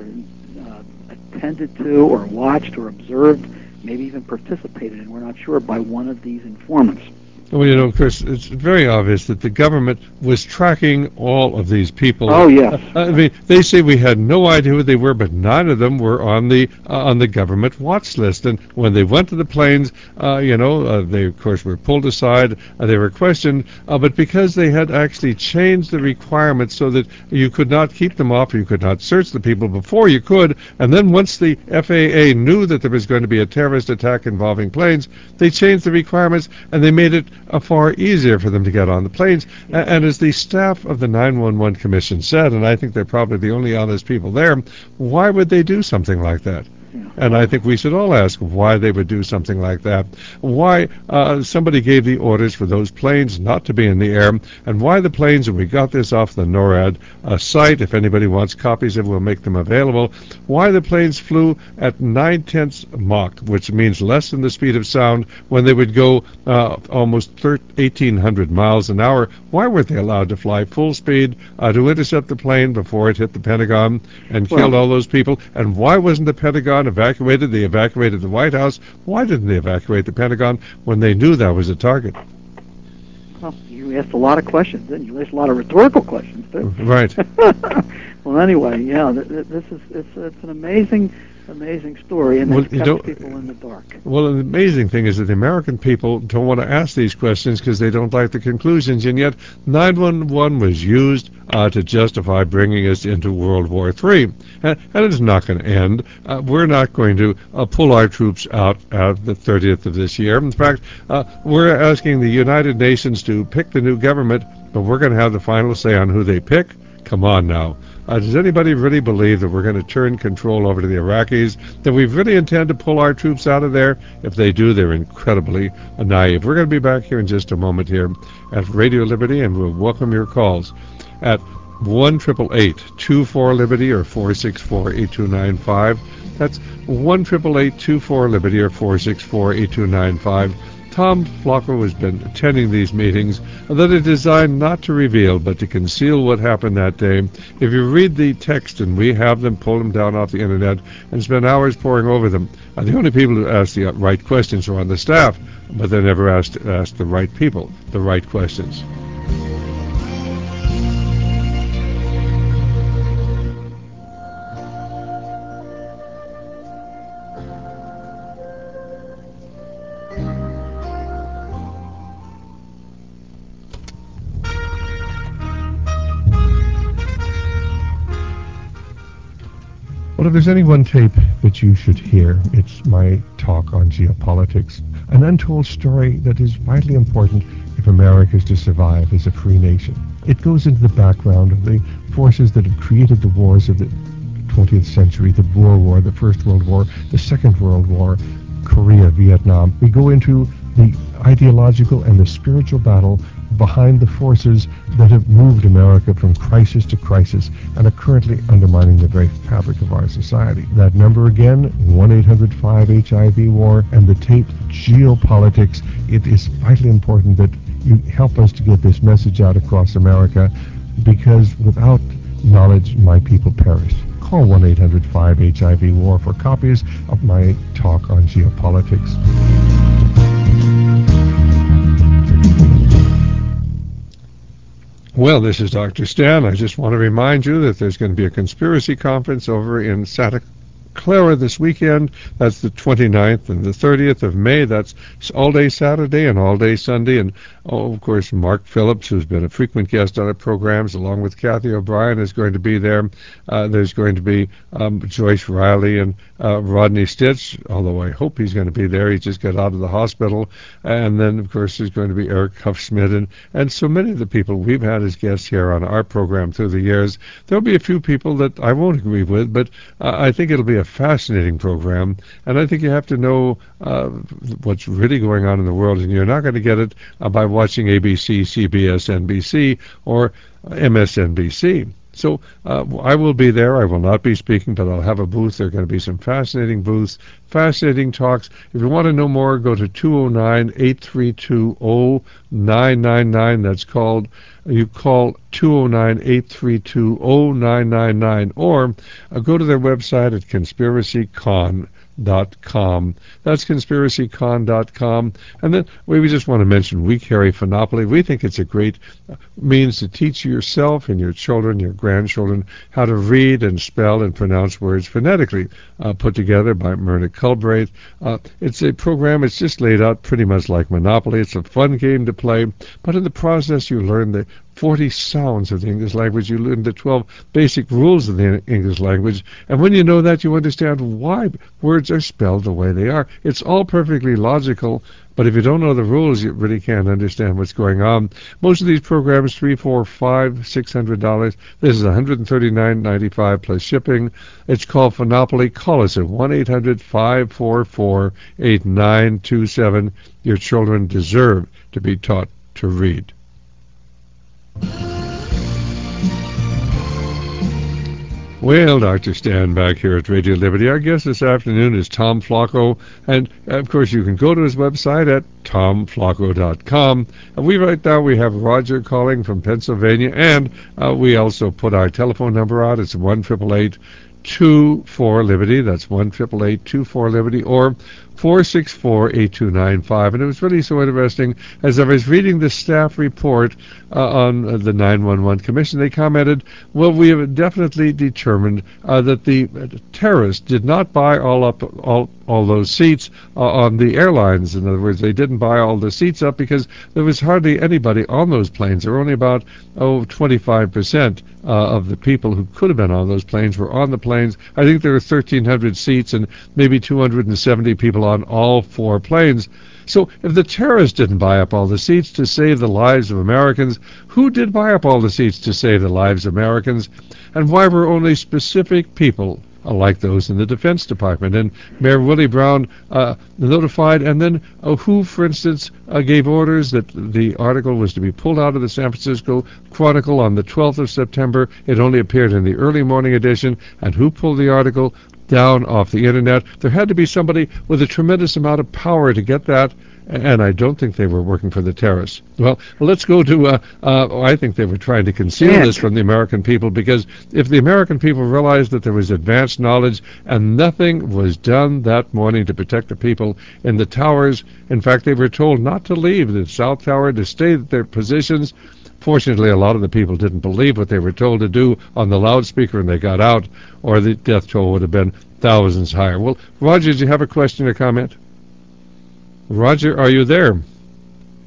uh, attended to or watched or observed, maybe even participated in, we're not sure, by one of these informants. Well, you know, Chris, it's very obvious that the government was tracking all of these people. Oh, yes. Uh, I mean, they say we had no idea who they were, but nine of them were on the uh, on the government watch list. And when they went to the planes, uh, you know, uh, they, of course, were pulled aside. Uh, they were questioned. Uh, but because they had actually changed the requirements so that you could not keep them off, you could not search the people before you could, and then once the F A A knew that there was going to be a terrorist attack involving planes, they changed the requirements, and they made it Uh, far easier for them to get on the planes. Yeah. And, and as the staff of the nine one one Commission said, and I think they're probably the only honest people there, why would they do something like that? Yeah. And I think we should all ask why they would do something like that. Why uh, somebody gave the orders for those planes not to be in the air, and why the planes, and we got this off the NORAD uh, site, if anybody wants copies of it, we'll make them available, why the planes flew at nine-tenths Mach, which means less than the speed of sound, when they would go uh, almost eighteen hundred miles an hour. Why weren't they allowed to fly full speed uh, to intercept the plane before it hit the Pentagon and well, killed all those people? And why wasn't the Pentagon evacuated? They evacuated the White House. Why didn't they evacuate the Pentagon when they knew that was a target? Well, you asked a lot of questions, didn't you? You asked a lot of rhetorical questions, too. Right. Well, anyway, yeah, th- th- this is it's, it's an amazing, amazing story, and well, it keeps people in the dark. Well, the amazing thing is that the American people don't want to ask these questions because they don't like the conclusions, and yet nine one one was used uh, to justify bringing us into World War Three, and, and it's not going to end. Uh, we're not going to uh, pull our troops out out the thirtieth of this year. In fact, uh, we're asking the United Nations to pick the new government, but we're going to have the final say on who they pick. Come on now. Uh, does anybody really believe that we're going to turn control over to the Iraqis, that we really intend to pull our troops out of there? If they do, they're incredibly naive. We're going to be back here in just a moment here at Radio Liberty, and we'll welcome your calls at one eight eight eight, two four, Liberty or four six four, eight two nine five. That's one eight eight eight, two four, Liberty or four six four, eight two nine five. Tom Flocker has been attending these meetings that are designed not to reveal, but to conceal what happened that day. If you read the text, and we have them, pull them down off the internet, and spend hours poring over them, uh, the only people who ask the right questions are on the staff, but they're never asked ask the right people the right questions. Well, if there's any one tape that you should hear, it's my talk on geopolitics, an untold story that is vitally important if America is to survive as a free nation. It goes into the background of the forces that have created the wars of the twentieth century, the Boer War, the First World War, the Second World War, Korea, Vietnam. We go into the ideological and the spiritual battle behind the forces that have moved America from crisis to crisis and are currently undermining the very fabric of our society. That number again, one eight hundred five H I V war, and the tape Geopolitics. It is vitally important that you help us to get this message out across America, because without knowledge, my people perish. Call one eight hundred five H I V war for copies of my talk on geopolitics. Well, this is Doctor Stan. I just want to remind you that there's going to be a conspiracy conference over in Santa Clara this weekend. That's the twenty-ninth and the thirtieth of May. That's all day Saturday and all day Sunday. And, oh, of course, Mark Phillips, who's been a frequent guest on our programs, along with Kathy O'Brien, is going to be there. Uh, there's going to be um, Joyce Riley and uh, Rodney Stitch, although I hope he's going to be there. He just got out of the hospital. And then, of course, there's going to be Eric Huffschmidt and, and so many of the people we've had as guests here on our program through the years. There'll be a few people that I won't agree with, but uh, I think it'll be a fascinating program, and I think you have to know uh, what's really going on in the world, and you're not going to get it uh, by watching A B C, C B S, N B C, or M S N B C. So uh, I will be there. I will not be speaking, but I'll have a booth. There are going to be some fascinating booths, fascinating talks. If you want to know more, go to two oh nine, eight three two, oh nine nine nine. That's called, you call two oh nine, eight three two, oh nine nine nine, or uh, go to their website at conspiracy con dot com. That's conspiracy con dot com. And then we just want to mention we carry Phonopoly. We think it's a great means to teach yourself and your children, your grandchildren, how to read and spell and pronounce words phonetically, uh, put together by Myrna Culbraith. Uh, it's a program, it's just laid out pretty much like Monopoly. It's a fun game to play, but in the process you learn the forty sounds of the English language. You learn the twelve basic rules of the English language. And when you know that, you understand why words are spelled the way they are. It's all perfectly logical, but if you don't know the rules, you really can't understand what's going on. Most of these programs, three, four, five, six hundred dollars. This is one hundred thirty-nine ninety-five plus shipping. It's called Phonopoly. Call us at one eight hundred, five four four, eight nine two seven. Your children deserve to be taught to read. Well, Doctor Stan back here at Radio Liberty. Our guest this afternoon is Tom Flacco, and of course you can go to his website at tom flacco dot com. And we right now we have Roger calling from Pennsylvania, and uh, we also put our telephone number out. It's one eight eight eight, two four, Liberty. That's one eight eight eight, two four, Liberty, or four six four, eight two nine five. And it was really so interesting. As I was reading the staff report uh, on uh, the nine one one Commission, they commented, well, we have definitely determined uh, that the terrorists did not buy all up all all those seats uh, on the airlines. In other words, they didn't buy all the seats up because there was hardly anybody on those planes. There were only about, oh, twenty-five percent uh, of the people who could have been on those planes were on the planes. I think there were thirteen hundred seats and maybe two hundred seventy people on all four planes. So if the terrorists didn't buy up all the seats to save the lives of Americans, who did buy up all the seats to save the lives of Americans? And why were only specific people like those in the Defense Department? And Mayor Willie Brown uh, notified, and then uh, who, for instance, uh, gave orders that the article was to be pulled out of the San Francisco Chronicle on the twelfth of September. It only appeared in the early morning edition. And who pulled the article down off the internet? There had to be somebody with a tremendous amount of power to get that, and I don't think they were working for the terrorists. Well, let's go to, uh, uh, I think they were trying to conceal yeah. this from the American people, because if the American people realized that there was advanced knowledge and nothing was done that morning to protect the people in the towers, in fact, they were told not to leave the South Tower, to stay at their positions. Fortunately, a lot of the people didn't believe what they were told to do on the loudspeaker, and they got out, or the death toll would have been thousands higher. Well, Roger, do you have a question or comment? Roger, are you there?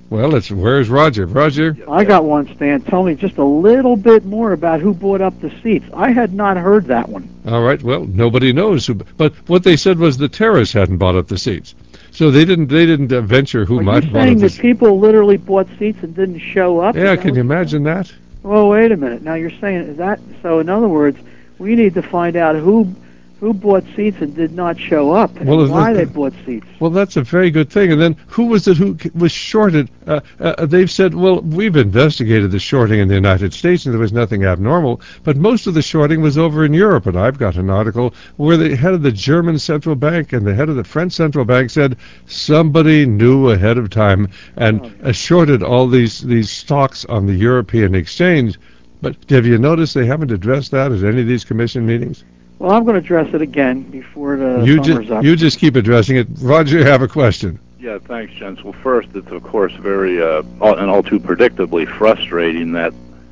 Well, it's where's Roger? Roger? I got one, Stan. Tell me just a little bit more about who bought up the seats. I had not heard that one. All right. Well, nobody knows who. But what they said was the terrorists hadn't bought up the seats, so they didn't. They didn't uh, venture who Are might you have bought up saying the that people literally bought seats and didn't show up? Yeah, Is that can what you you're imagine saying? that? Well, wait a minute. Now you're saying is that so? In other words, we need to find out who who bought seats and did not show up, and Well, why the- they bought seats. Well, that's a very good thing. And then who was it who c- was shorted? Uh, uh, they've said, well, we've investigated the shorting in the United States, and there was nothing abnormal. But most of the shorting was over in Europe. And I've got an article where the head of the German central bank and the head of the French central bank said somebody knew ahead of time and uh, shorted all these, these stocks on the European exchange. But have you noticed they haven't addressed that at any of these commission meetings? Well, I'm going to address it again before the You, summer's ju- up. you just keep addressing it. Roger, you have a question. Yeah, thanks, gents. Well, first, it's of course very uh, all, and all too predictably frustrating that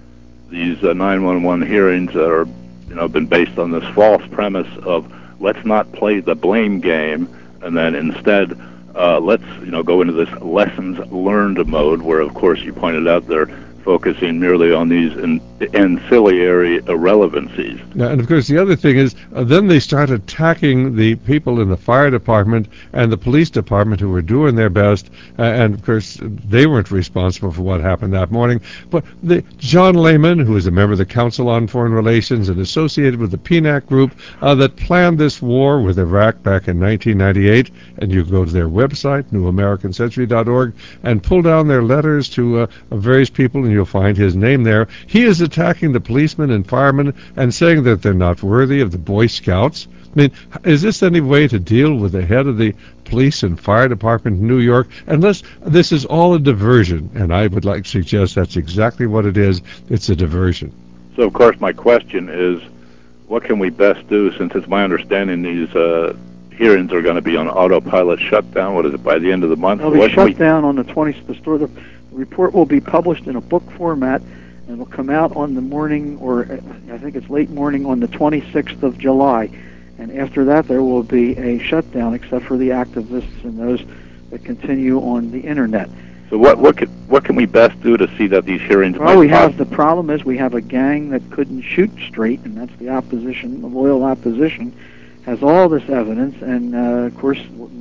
these uh, nine one one hearings are, you know, been based on this false premise of let's not play the blame game, and then instead uh, let's, you know, go into this lessons learned mode, where of course you pointed out they're focusing merely on these in, ancillary irrelevancies. Now, and of course, the other thing is, uh, then they start attacking the people in the fire department and the police department who were doing their best, uh, and of course, they weren't responsible for what happened that morning. But the, John Lehman, who is a member of the Council on Foreign Relations and associated with the P N A C group uh, that planned this war with Iraq back in nineteen ninety-eight, and you go to their website, new american century dot org, and pull down their letters to uh, various people, and you'll find his name there. He is attacking the policemen and firemen and saying that they're not worthy of the Boy Scouts. I mean, is this any way to deal with the head of the police and fire department in New York? Unless this is all a diversion, and I would like to suggest that's exactly what it is. It's a diversion. So, of course, my question is, what can we best do, since it's my understanding these uh, hearings are going to be on autopilot shutdown, what is it, by the end of the month? They'll What be can shut we- down on the twentieth. The store, the report will be published in a book format, and will come out on the morning, or uh, I think it's late morning, on the twenty-sixth of July. And after that, there will be a shutdown, except for the activists and those that continue on the internet. So what what can what can we best do to see that these hearings? Well, might we have pos- the problem is we have a gang that couldn't shoot straight, and that's the opposition, the loyal opposition, has all this evidence, and uh, of course,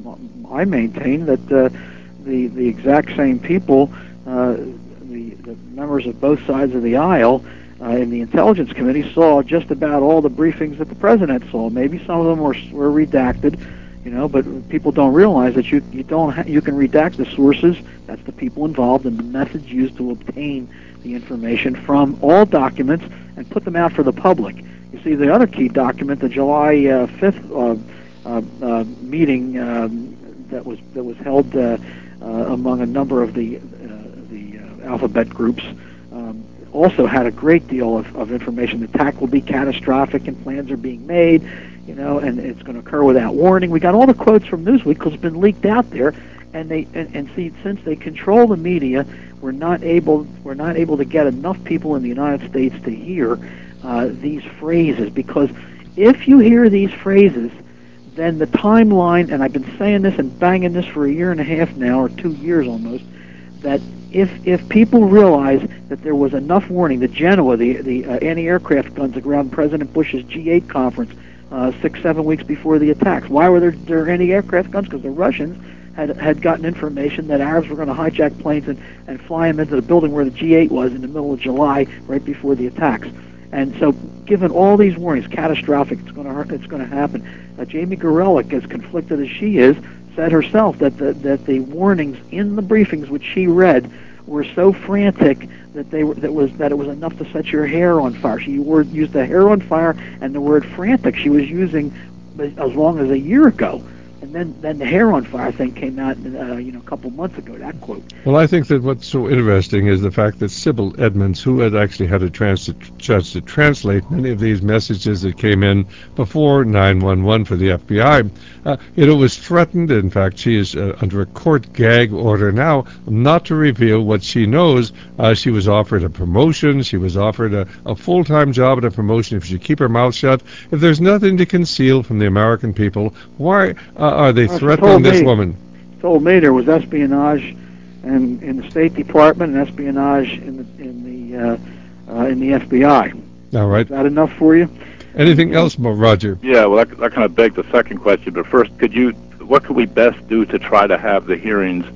I maintain that uh, the the exact same people, uh, the, the members of both sides of the aisle uh, in the Intelligence Committee saw just about all the briefings that the president saw. Maybe some of them were were redacted, you know, but people don't realize that you you don't ha- you can redact the sources. That's the people involved and the methods used to obtain the information from all documents and put them out for the public. You see, the other key document, the July uh, fifth uh, uh, uh, meeting um, that was that was held uh, uh, among a number of the uh, the uh, alphabet groups, um, also had a great deal of, of information. The attack will be catastrophic, and plans are being made, you know, and it's going to occur without warning. We got all the quotes from Newsweek because it's been leaked out there, and they and, and see, since they control the media, we're not able we're not able to get enough people in the United States to hear uh, these phrases, because if you hear these phrases, then the timeline, and I've been saying this and banging this for a year and a half now, or two years almost, that if if people realize that there was enough warning, the Genoa, the, the uh, anti-aircraft guns around President Bush's G eight conference uh, six, seven weeks before the attacks. Why were there, there anti-aircraft guns? Because the Russians had had gotten information that Arabs were going to hijack planes and, and fly them into the building where the G eight was in the middle of July, right before the attacks. And so, given all these warnings, catastrophic, it's going to hurt, it's going to happen. Uh, Jamie Gorelick, as conflicted as she is, said herself that the, that the warnings in the briefings which she read were so frantic that they were that was that it was enough to set your hair on fire. She word, used the hair on fire and the word frantic she was using as long as a year ago. And then, then the hair on fire thing came out, uh, you know, a couple months ago. That quote. Well, I think that what's so interesting is the fact that Sybil Edmonds, who had actually had a chance to, chance to translate many of these messages that came in before nine one one for the F B I, uh, you know, was threatened. In fact, she is uh, under a court gag order now not to reveal what she knows. Uh, she was offered a promotion. She was offered a, a full-time job at a promotion if she keep her mouth shut. If there's nothing to conceal from the American people, why uh, are they Well, she threatening told this me- woman? Told me there was espionage and in the State Department, and espionage in the in the uh, uh, in the F B I. All right. Is that enough for you? Anything else, Roger? Yeah, well, that, that kind of begs the second question. But first, could you, what could we best do to try to have the hearings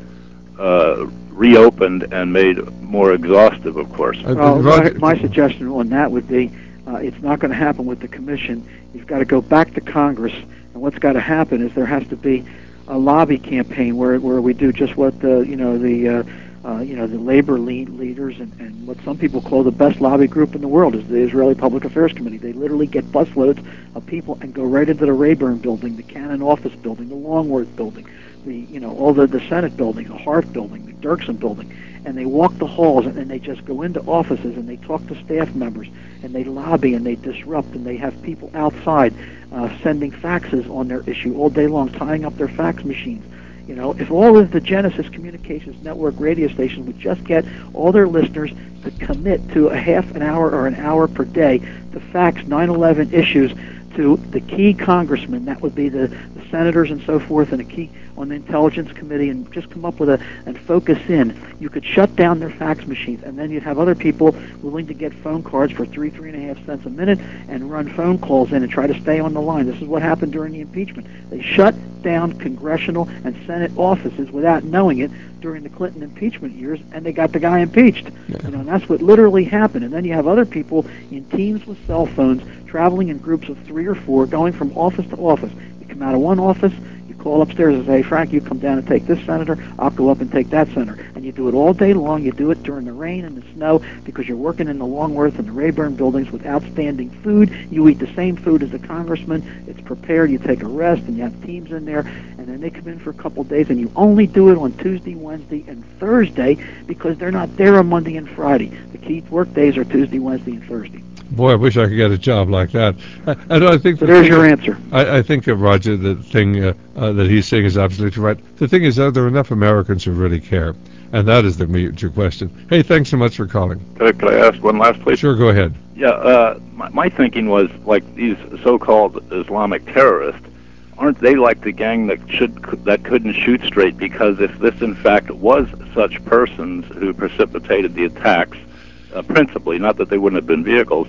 uh, reopened and made more exhaustive? Of course. Uh, Well, Roger, my, my suggestion on that would be, uh, it's not going to happen with the commission. You've got to go back to Congress, and what's got to happen is there has to be a lobby campaign where where we do just what the you know the uh, uh, you know the labor lead leaders and, and what some people call the best lobby group in the world is the Israeli Public Affairs Committee. They literally get busloads of people and go right into the Rayburn building, the Cannon office building, the Longworth building, the you know all the the Senate buildings, the Hart building, the Dirksen building, and they walk the halls and then they just go into offices and they talk to staff members and they lobby and they disrupt and they have people outside uh, sending faxes on their issue all day long, tying up their fax machines. You know, if all of the Genesis Communications Network radio stations would just get all their listeners to commit to a half an hour or an hour per day to fax nine eleven issues to the key congressmen, that would be the, the senators and so forth, and a key on the Intelligence Committee, and just come up with a, and focus in. You could shut down their fax machines, and then you'd have other people willing to get phone cards for three, three and a half cents a minute and run phone calls in and try to stay on the line. This is what happened during the impeachment. They shut down congressional and Senate offices without knowing it during the Clinton impeachment years, and they got the guy impeached. Yeah. You know, and that's what literally happened. And then you have other people in teams with cell phones traveling in groups of three or four, going from office to office. You come out of one office, you call upstairs and say, Frank, you come down and take this senator, I'll go up and take that senator. And you do it all day long. You do it during the rain and the snow because you're working in the Longworth and the Rayburn buildings with outstanding food. You eat the same food as the congressman. It's prepared. You take a rest, and you have teams in there, and then they come in for a couple of days, and you only do it on Tuesday, Wednesday, and Thursday because they're not there on Monday and Friday. The key work days are Tuesday, Wednesday, and Thursday. Boy, I wish I could get a job like that. I, I, don't- I think So the there's thing- your answer. I, I think, uh, Roger, the thing uh, uh, that he's saying is absolutely right. The thing is, are there enough Americans who really care? And that is the major question. Hey, thanks so much for calling. Could I, could I ask one last, please? Sure, go ahead. Yeah, uh, my, my thinking was, like, these so-called Islamic terrorists, aren't they like the gang that should that couldn't shoot straight? Because if this, in fact, was such persons who precipitated the attacks, uh, principally, not that they wouldn't have been vehicles,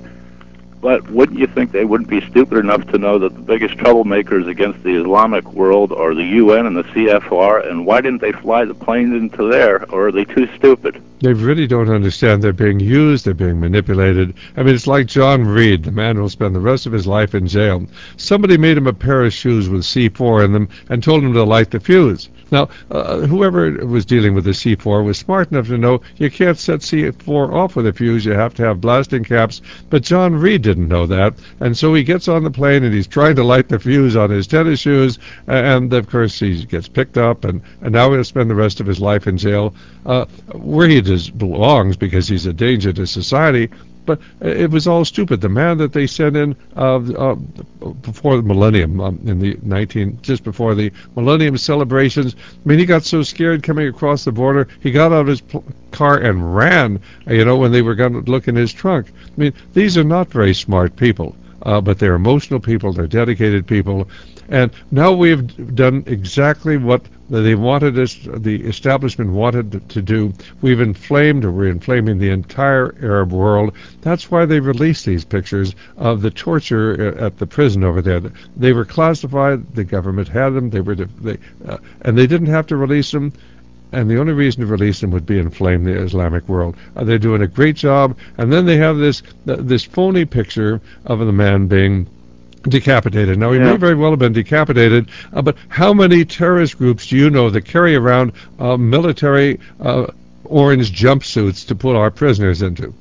but wouldn't you think they wouldn't be stupid enough to know that the biggest troublemakers against the Islamic world are the U N and the C F R, and why didn't they fly the planes into there, or are they too stupid? They really don't understand they're being used, they're being manipulated. I mean, it's like John Reed, the man who will spend the rest of his life in jail. Somebody made him a pair of shoes with C four in them and told him to light the fuse. Now, uh, whoever was dealing with the C four was smart enough to know you can't set C four off with a fuse, you have to have blasting caps, but John Reed didn't know that, and so he gets on the plane and he's trying to light the fuse on his tennis shoes, and of course he gets picked up, and, and now he'll spend the rest of his life in jail, uh, where he does, belongs because he's a danger to society. But it was all stupid. The man that they sent in uh, uh, before the millennium, um, in the nineteen, just before the millennium celebrations, I mean, he got so scared coming across the border, he got out of his pl- car and ran. You know, when they were going to look in his trunk. I mean, these are not very smart people, uh, but they're emotional people. They're dedicated people. And now we've done exactly what they wanted us, the establishment wanted to do. We've inflamed, or we're inflaming the entire Arab world. That's why they released these pictures of the torture at the prison over there. They were classified. The government had them. They were, they, uh, and they didn't have to release them. And the only reason to release them would be inflame the Islamic world. Uh, they're doing a great job. And then they have this uh, this phony picture of the man being decapitated. Now, he Yeah. may very well have been decapitated, uh, but how many terrorist groups do you know that carry around uh, military uh, orange jumpsuits to put our prisoners into?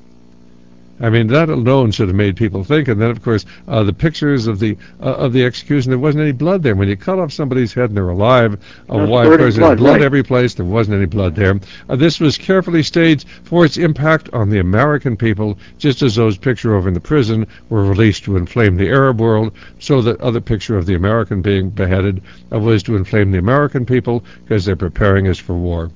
I mean, that alone should have made people think. And then, of course, uh, the pictures of the uh, of the execution, there wasn't any blood there. When you cut off somebody's head and they're alive, uh, No why? spurting Because blood, there's blood right. every place. There wasn't any blood there. Uh, this was carefully staged for its impact on the American people, just as those picture over in the prison were released to inflame the Arab world. So the other picture of the American being beheaded uh, was to inflame the American people because they're preparing us for war.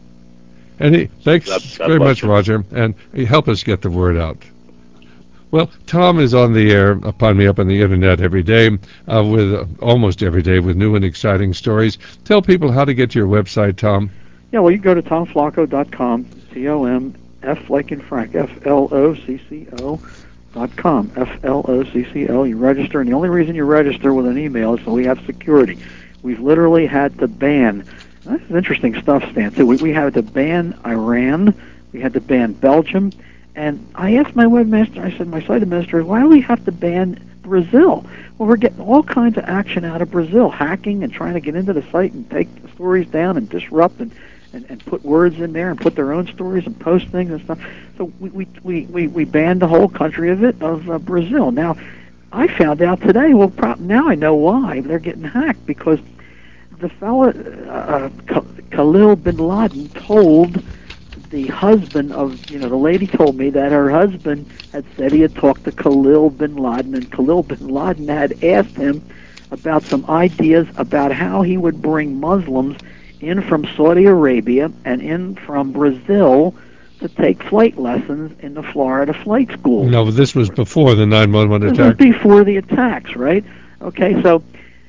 And he, thanks God- God very bless much, you. Roger, and help us get the word out. Well, Tom is on the air upon me up on the internet every day, uh, with uh, almost every day with new and exciting stories. Tell people how to get to your website, Tom. Yeah, well, you go to tom flocco dot com, T O M, F like in Frank, F L O C C O dot com, F L O C C O. You register, and the only reason you register with an email is so we have security. We've literally had to ban, this is interesting stuff, Stan, too. We, we had to ban Iran, we had to ban Belgium, and I asked my webmaster, I said, my site administrator, why do we have to ban Brazil? Well, we're getting all kinds of action out of Brazil, hacking and trying to get into the site and take the stories down and disrupt and, and, and put words in there and put their own stories and post things and stuff. So we we, we, we, we banned the whole country of it, of uh, Brazil. Now, I found out today, well, pro- now I know why they're getting hacked, because the fella, uh, Khalil bin Laden, told the husband of, you know, the lady told me that her husband had said he had talked to Khalil bin Laden, and Khalil bin Laden had asked him about some ideas about how he would bring Muslims in from Saudi Arabia and in from Brazil to take flight lessons in the Florida flight school. No, but this was before the nine one one attack. This was before the attacks, right? Okay, so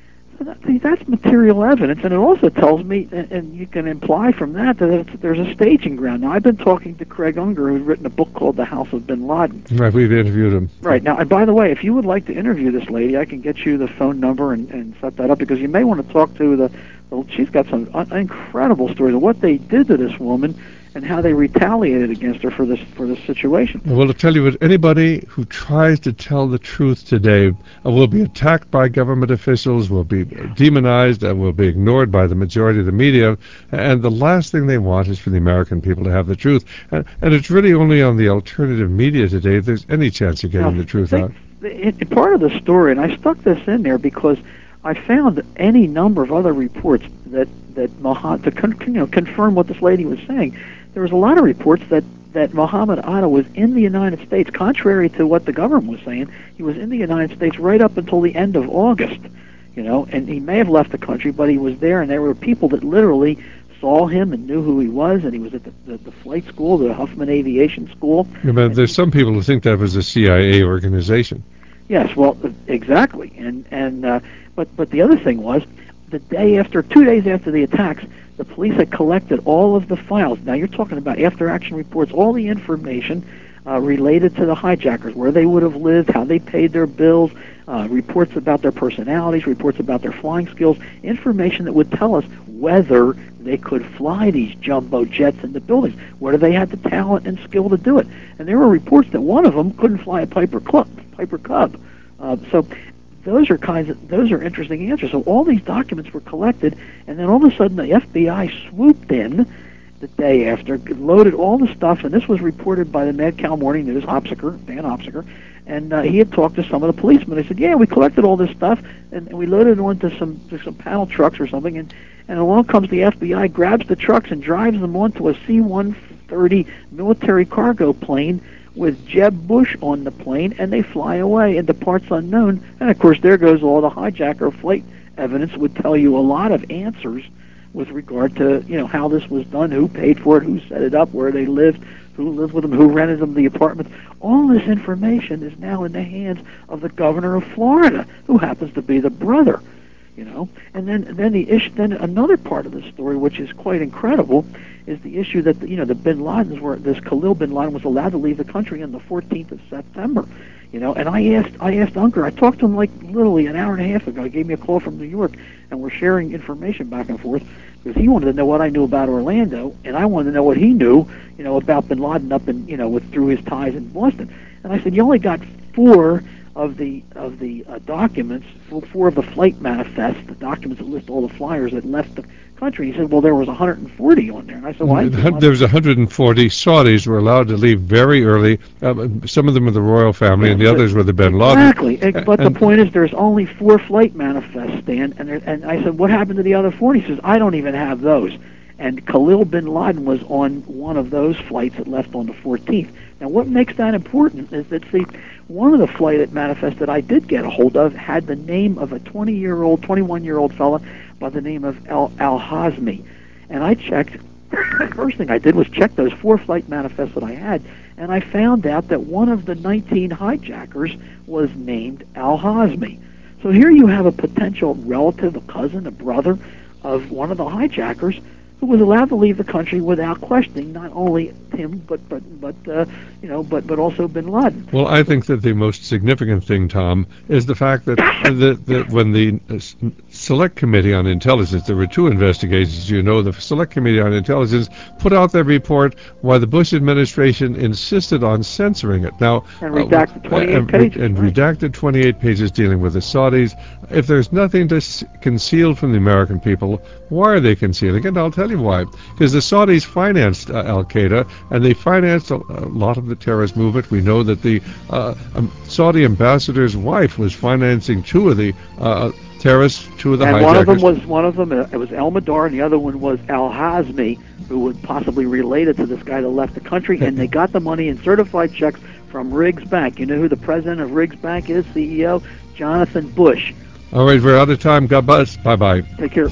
that's material evidence, and it also tells me, and you can imply from that, that it's, there's a staging ground. Now, I've been talking to Craig Unger, who's written a book called The House of Bin Laden. Right, we've interviewed him. Right. Now, and by the way, if you would like to interview this lady, I can get you the phone number and, and set that up, because you may want to talk to the, the she's got some un- incredible stories of what they did to this woman and how they retaliated against her for this for this situation. Well, to tell you what, anybody who tries to tell the truth today uh, will be attacked by government officials, will be demonized, and will be ignored by the majority of the media, and the last thing they want is for the American people to have the truth. And, and it's really only on the alternative media today if there's any chance of getting now, the truth they, out. It, it, part of the story, and I stuck this in there because I found any number of other reports that that Mohammed, to con, you know, confirm what this lady was saying. There was a lot of reports that, that Muhammad Atta was in the United States, contrary to what the government was saying. He was in the United States right up until the end of August, you know, and he may have left the country, but he was there, and there were people that literally saw him and knew who he was, and he was at the, the, the flight school, the Huffman Aviation School. Yeah, but there's some people who think that was a C I A organization. Yes, well, exactly, and and uh, but but the other thing was, the day after, two days after the attacks, the police had collected all of the files. Now you're talking about after-action reports, all the information uh, related to the hijackers, where they would have lived, how they paid their bills, uh, reports about their personalities, reports about their flying skills, information that would tell us whether they could fly these jumbo jets into buildings, whether they had the talent and skill to do it. And there were reports that one of them couldn't fly a Piper Cub. Piper Cub. Uh, so those are kinds of those are interesting answers. So all these documents were collected, and then all of a sudden the F B I swooped in the day after, loaded all the stuff, and this was reported by the Mad Cow Morning News, Hopsiker, Dan Hopsiker, and uh, he had talked to some of the policemen. They said, yeah, we collected all this stuff, and, and we loaded it onto some to some panel trucks or something, and, and along comes the F B I, grabs the trucks and drives them onto a C one thirty military cargo plane with Jeb Bush on the plane, and they fly away into parts unknown. And, of course, there goes all the hijacker flight evidence would tell you a lot of answers with regard to, you know, how this was done, who paid for it, who set it up, where they lived, who lived with them, who rented them the apartments. All this information is now in the hands of the governor of Florida, who happens to be the brother, you know. And then, then the issue, then another part of the story, which is quite incredible, is the issue that, you know, the Bin Ladens were, this Khalil Bin Laden was allowed to leave the country on the fourteenth of September, you know. And I asked, I asked Unger, I talked to him like literally an hour and a half ago. He gave me a call from New York, and we're sharing information back and forth, because he wanted to know what I knew about Orlando, and I wanted to know what he knew, you know, about Bin Laden up in, you know, with through his ties in Boston. And I said, you only got four of the of the uh, documents, four of the flight manifests, the documents that list all the flyers that left the country. He said, well, there was one hundred forty on there. And I said, well, there was one hundred forty. Saudis were allowed to leave very early. Um, some of them were the royal family, and the others were the Bin Laden. Exactly. But and the point is, there's only four flight manifests, Stan. And, there, and I said, what happened to the other forty? He says, I don't even have those. And Khalil Bin Laden was on one of those flights that left on the fourteenth. Now, what makes that important is that, see, one of the flight manifests that I did get a hold of had the name of a twenty-year-old, twenty-one-year-old fella by the name of Al, Al Hazmi. And I checked, the first thing I did was check those four flight manifests that I had, and I found out that one of the nineteen hijackers was named Al Hazmi. So here you have a potential relative, a cousin, a brother of one of the hijackers who was allowed to leave the country without questioning not only him, but but but uh, you know, but but also Bin Laden. Well, I think that the most significant thing, Tom, is the fact that uh, that, that when the uh, Select Committee on Intelligence, there were two investigations, you know, the Select Committee on Intelligence put out their report why the Bush administration insisted on censoring it. Now, and redacted uh, twenty-eight and, pages, and right. redacted twenty-eight pages dealing with the Saudis. If there's nothing to s- conceal from the American people, why are they concealing it? And I'll tell you why. Because the Saudis financed uh, Al-Qaeda, and they financed a, a lot of the terrorist movement. We know that the uh, um, Saudi ambassador's wife was financing two of the uh, terrorists, two of the and hijackers. one of them was one of them. Uh, it was El Madar, and the other one was Al Hazmi, who was possibly related to this guy that left the country. And they got the money in certified checks from Riggs Bank. You know who the president of Riggs Bank is? C E O Jonathan Bush. All right, we're out of time. God bless. Bye bye. Take care.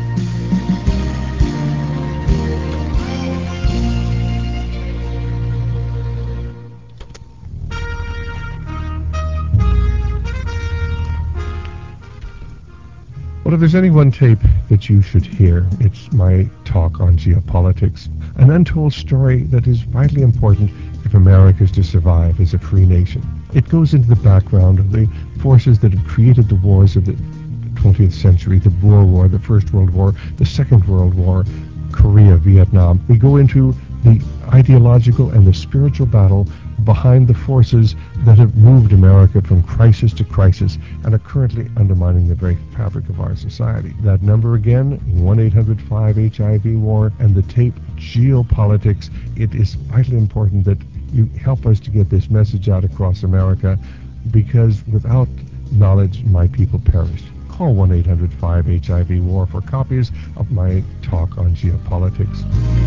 Well, if there's any one tape that you should hear, it's my talk on geopolitics, an untold story that is vitally important if America is to survive as a free nation. It goes into the background of the forces that have created the wars of the twentieth century, the Boer War, the First World War, the Second World War, Korea, Vietnam. We go into the ideological and the spiritual battle behind the forces that have moved America from crisis to crisis and are currently undermining the very fabric of our society. That number again, one eight hundred five H I V war, and the tape Geopolitics. It is vitally important that you help us to get this message out across America, because without knowledge, my people perish. Call one eight hundred five H I V war for copies of my talk on geopolitics.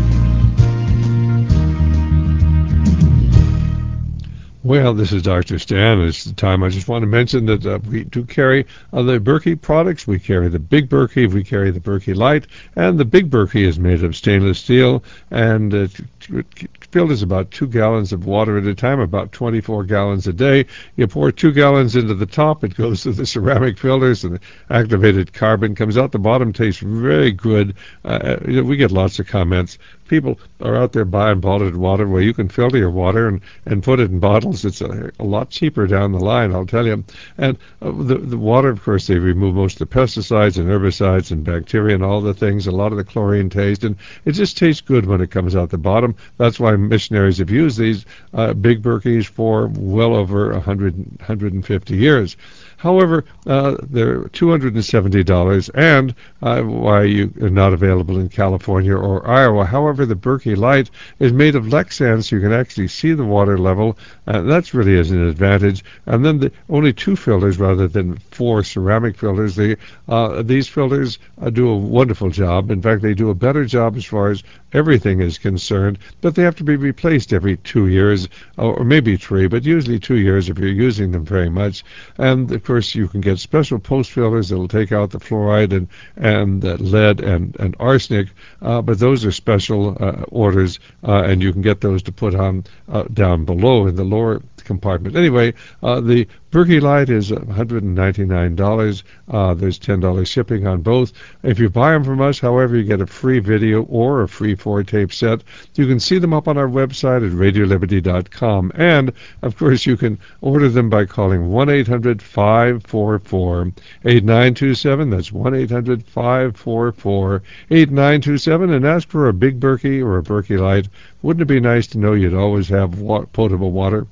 Well, this is Doctor Stan. It's the time. I just want to mention that uh, we do carry uh, the Berkey products. We carry the Big Berkey. We carry the Berkey Light. And the Big Berkey is made of stainless steel, and uh, it filters about two gallons of water at a time, about twenty-four gallons a day. You pour two gallons into the top. It goes to the ceramic filters, and the activated carbon comes out. The bottom tastes very good. Uh, you know, we get lots of comments. People are out there buying bottled water. Well, you can filter your water and, and put it in bottles. It's a, a lot cheaper down the line, I'll tell you. And uh, the, the water, of course, they remove most of the pesticides and herbicides and bacteria and all the things, a lot of the chlorine taste, and it just tastes good when it comes out the bottom. That's why missionaries have used these uh, Big Berkeys for well over one hundred, one hundred fifty years. However, uh, they're two hundred seventy dollars, and uh, why you are not available in California or Iowa. However, the Berkey Light is made of Lexan, so you can actually see the water level. Uh, that's really is an advantage. And then the, only two filters rather than four ceramic filters. They, uh, these filters uh, do a wonderful job. In fact, they do a better job as far as everything is concerned, but they have to be replaced every two years, or maybe three, but usually two years if you're using them very much. And of course, you can get special post filters that will take out the fluoride and and uh, lead and and arsenic, uh, but those are special uh, orders, uh, and you can get those to put on uh, down below in the lower compartment. Anyway, uh, the Berkey Light is one hundred ninety-nine dollars. Uh, there's ten dollars shipping on both. If you buy them from us, however, you get a free video or a free four-tape set. You can see them up on our website at radio liberty dot com. And, of course, you can order them by calling one eight hundred five four four eight nine two seven. That's one eight hundred five four four eight nine two seven, and ask for a Big Berkey or a Berkey Light. Wouldn't it be nice to know you'd always have wa- potable water?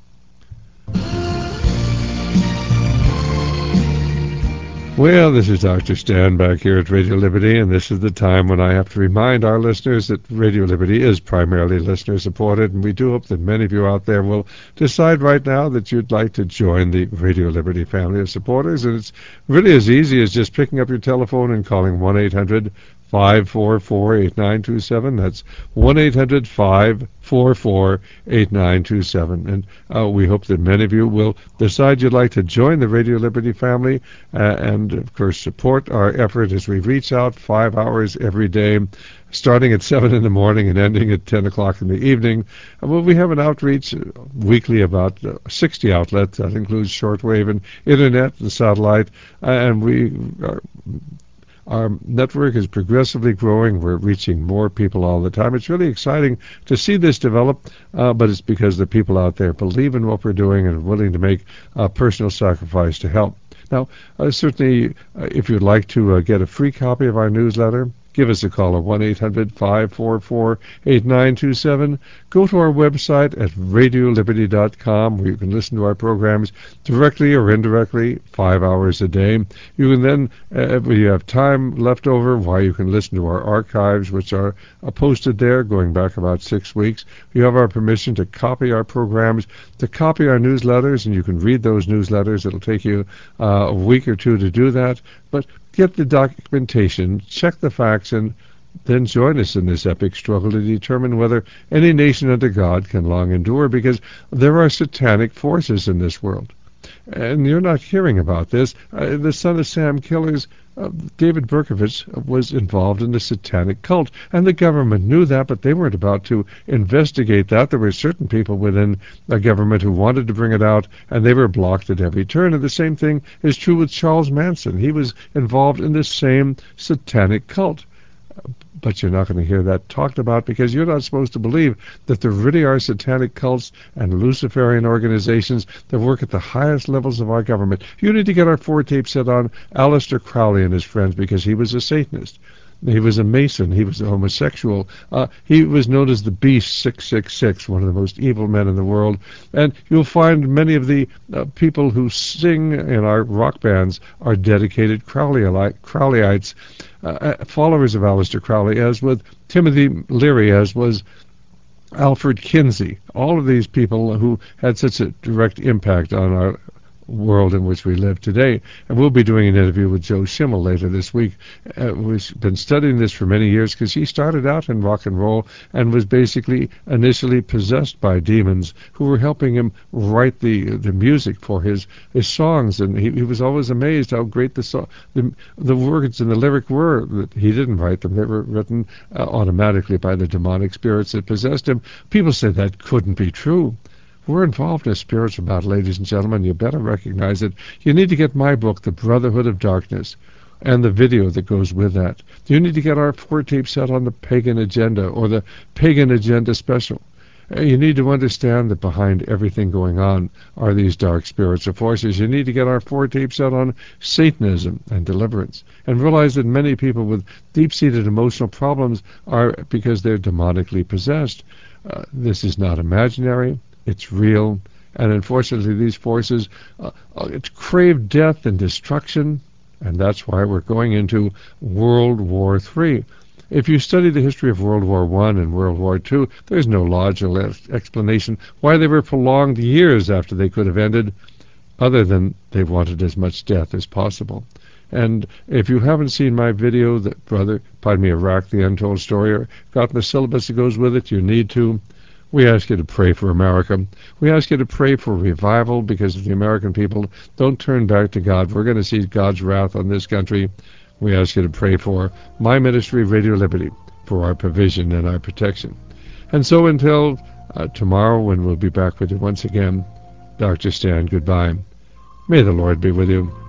Well, this is Doctor Stan back here at Radio Liberty, and this is the time when I have to remind our listeners that Radio Liberty is primarily listener-supported, and we do hope that many of you out there will decide right now that you'd like to join the Radio Liberty family of supporters, and it's really as easy as just picking up your telephone and calling one eight hundred five four four eight nine two seven. That's one eight hundred five four four eight nine two seven. And uh, we hope that many of you will decide you'd like to join the Radio Liberty family uh, and, of course, support our effort as we reach out five hours every day, starting at seven in the morning and ending at ten o'clock in the evening. Uh, well, we have an outreach uh, weekly about uh, sixty outlets. That includes shortwave and internet and satellite, uh, and we are Our network is progressively growing. We're reaching more people all the time. It's really exciting to see this develop, uh, but it's because the people out there believe in what we're doing and are willing to make a personal sacrifice to help. Now, uh, certainly, uh, if you'd like to uh, get a free copy of our newsletter, give us a call at one eight hundred, five four four, eight nine two seven. Go to our website at radio liberty dot com, where you can listen to our programs directly or indirectly, five hours a day. You can then, uh, when you have time left over, why you can listen to our archives, which are uh, posted there, going back about six weeks. You have our permission to copy our programs, to copy our newsletters, and you can read those newsletters. It'll take you uh, a week or two to do that, but get the documentation, check the facts, and then join us in this epic struggle to determine whether any nation under God can long endure, because there are satanic forces in this world. And you're not hearing about this. Uh, the son of Sam Killers, uh, David Berkovich, was involved in the satanic cult, and the government knew that, but they weren't about to investigate that. There were certain people within the government who wanted to bring it out, and they were blocked at every turn. And the same thing is true with Charles Manson. He was involved in the same satanic cult. But you're not going to hear that talked about, because you're not supposed to believe that there really are satanic cults and Luciferian organizations that work at the highest levels of our government. You need to get our four-tape set on Aleister Crowley and his friends, because he was a Satanist. He was a Mason. He was a homosexual. Uh, he was known as the Beast six six six, one of the most evil men in the world. And you'll find many of the uh, people who sing in our rock bands are dedicated Crowleyites, uh, followers of Aleister Crowley, as with Timothy Leary, as was Alfred Kinsey. All of these people who had such a direct impact on our world in which we live today. And we'll be doing an interview with Joe Schimmel later this week. Uh, we've been studying this for many years, because he started out in rock and roll and was basically initially possessed by demons who were helping him write the the music for his his songs. And he, he was always amazed how great the, so, the the words and the lyric were. That he didn't write them. They were written uh, automatically by the demonic spirits that possessed him. People said that couldn't be true. We're involved in a spiritual battle, ladies and gentlemen. You better recognize it. You need to get my book, The Brotherhood of Darkness, and the video that goes with that. You need to get our four-tape set on the Pagan Agenda, or the Pagan Agenda Special. You need to understand that behind everything going on are these dark spiritual forces. You need to get our four-tape set on Satanism and deliverance, and realize that many people with deep-seated emotional problems are because they're demonically possessed. Uh, this is not imaginary. It's real, and unfortunately these forces uh, it's crave death and destruction, and that's why we're going into World War Three. If you study the history of World War One and World War Two, there's no logical explanation why they were prolonged years after they could have ended, other than they wanted as much death as possible. And if you haven't seen my video, that brother, pardon me, Iraq, the Untold Story, or gotten the syllabus that goes with it, you need to. We ask you to pray for America. We ask you to pray for revival, because if the American people don't turn back to God, we're going to see God's wrath on this country. We ask you to pray for my ministry, Radio Liberty, for our provision and our protection. And so until uh, tomorrow, when we'll be back with you once again, Doctor Stan, goodbye. May the Lord be with you.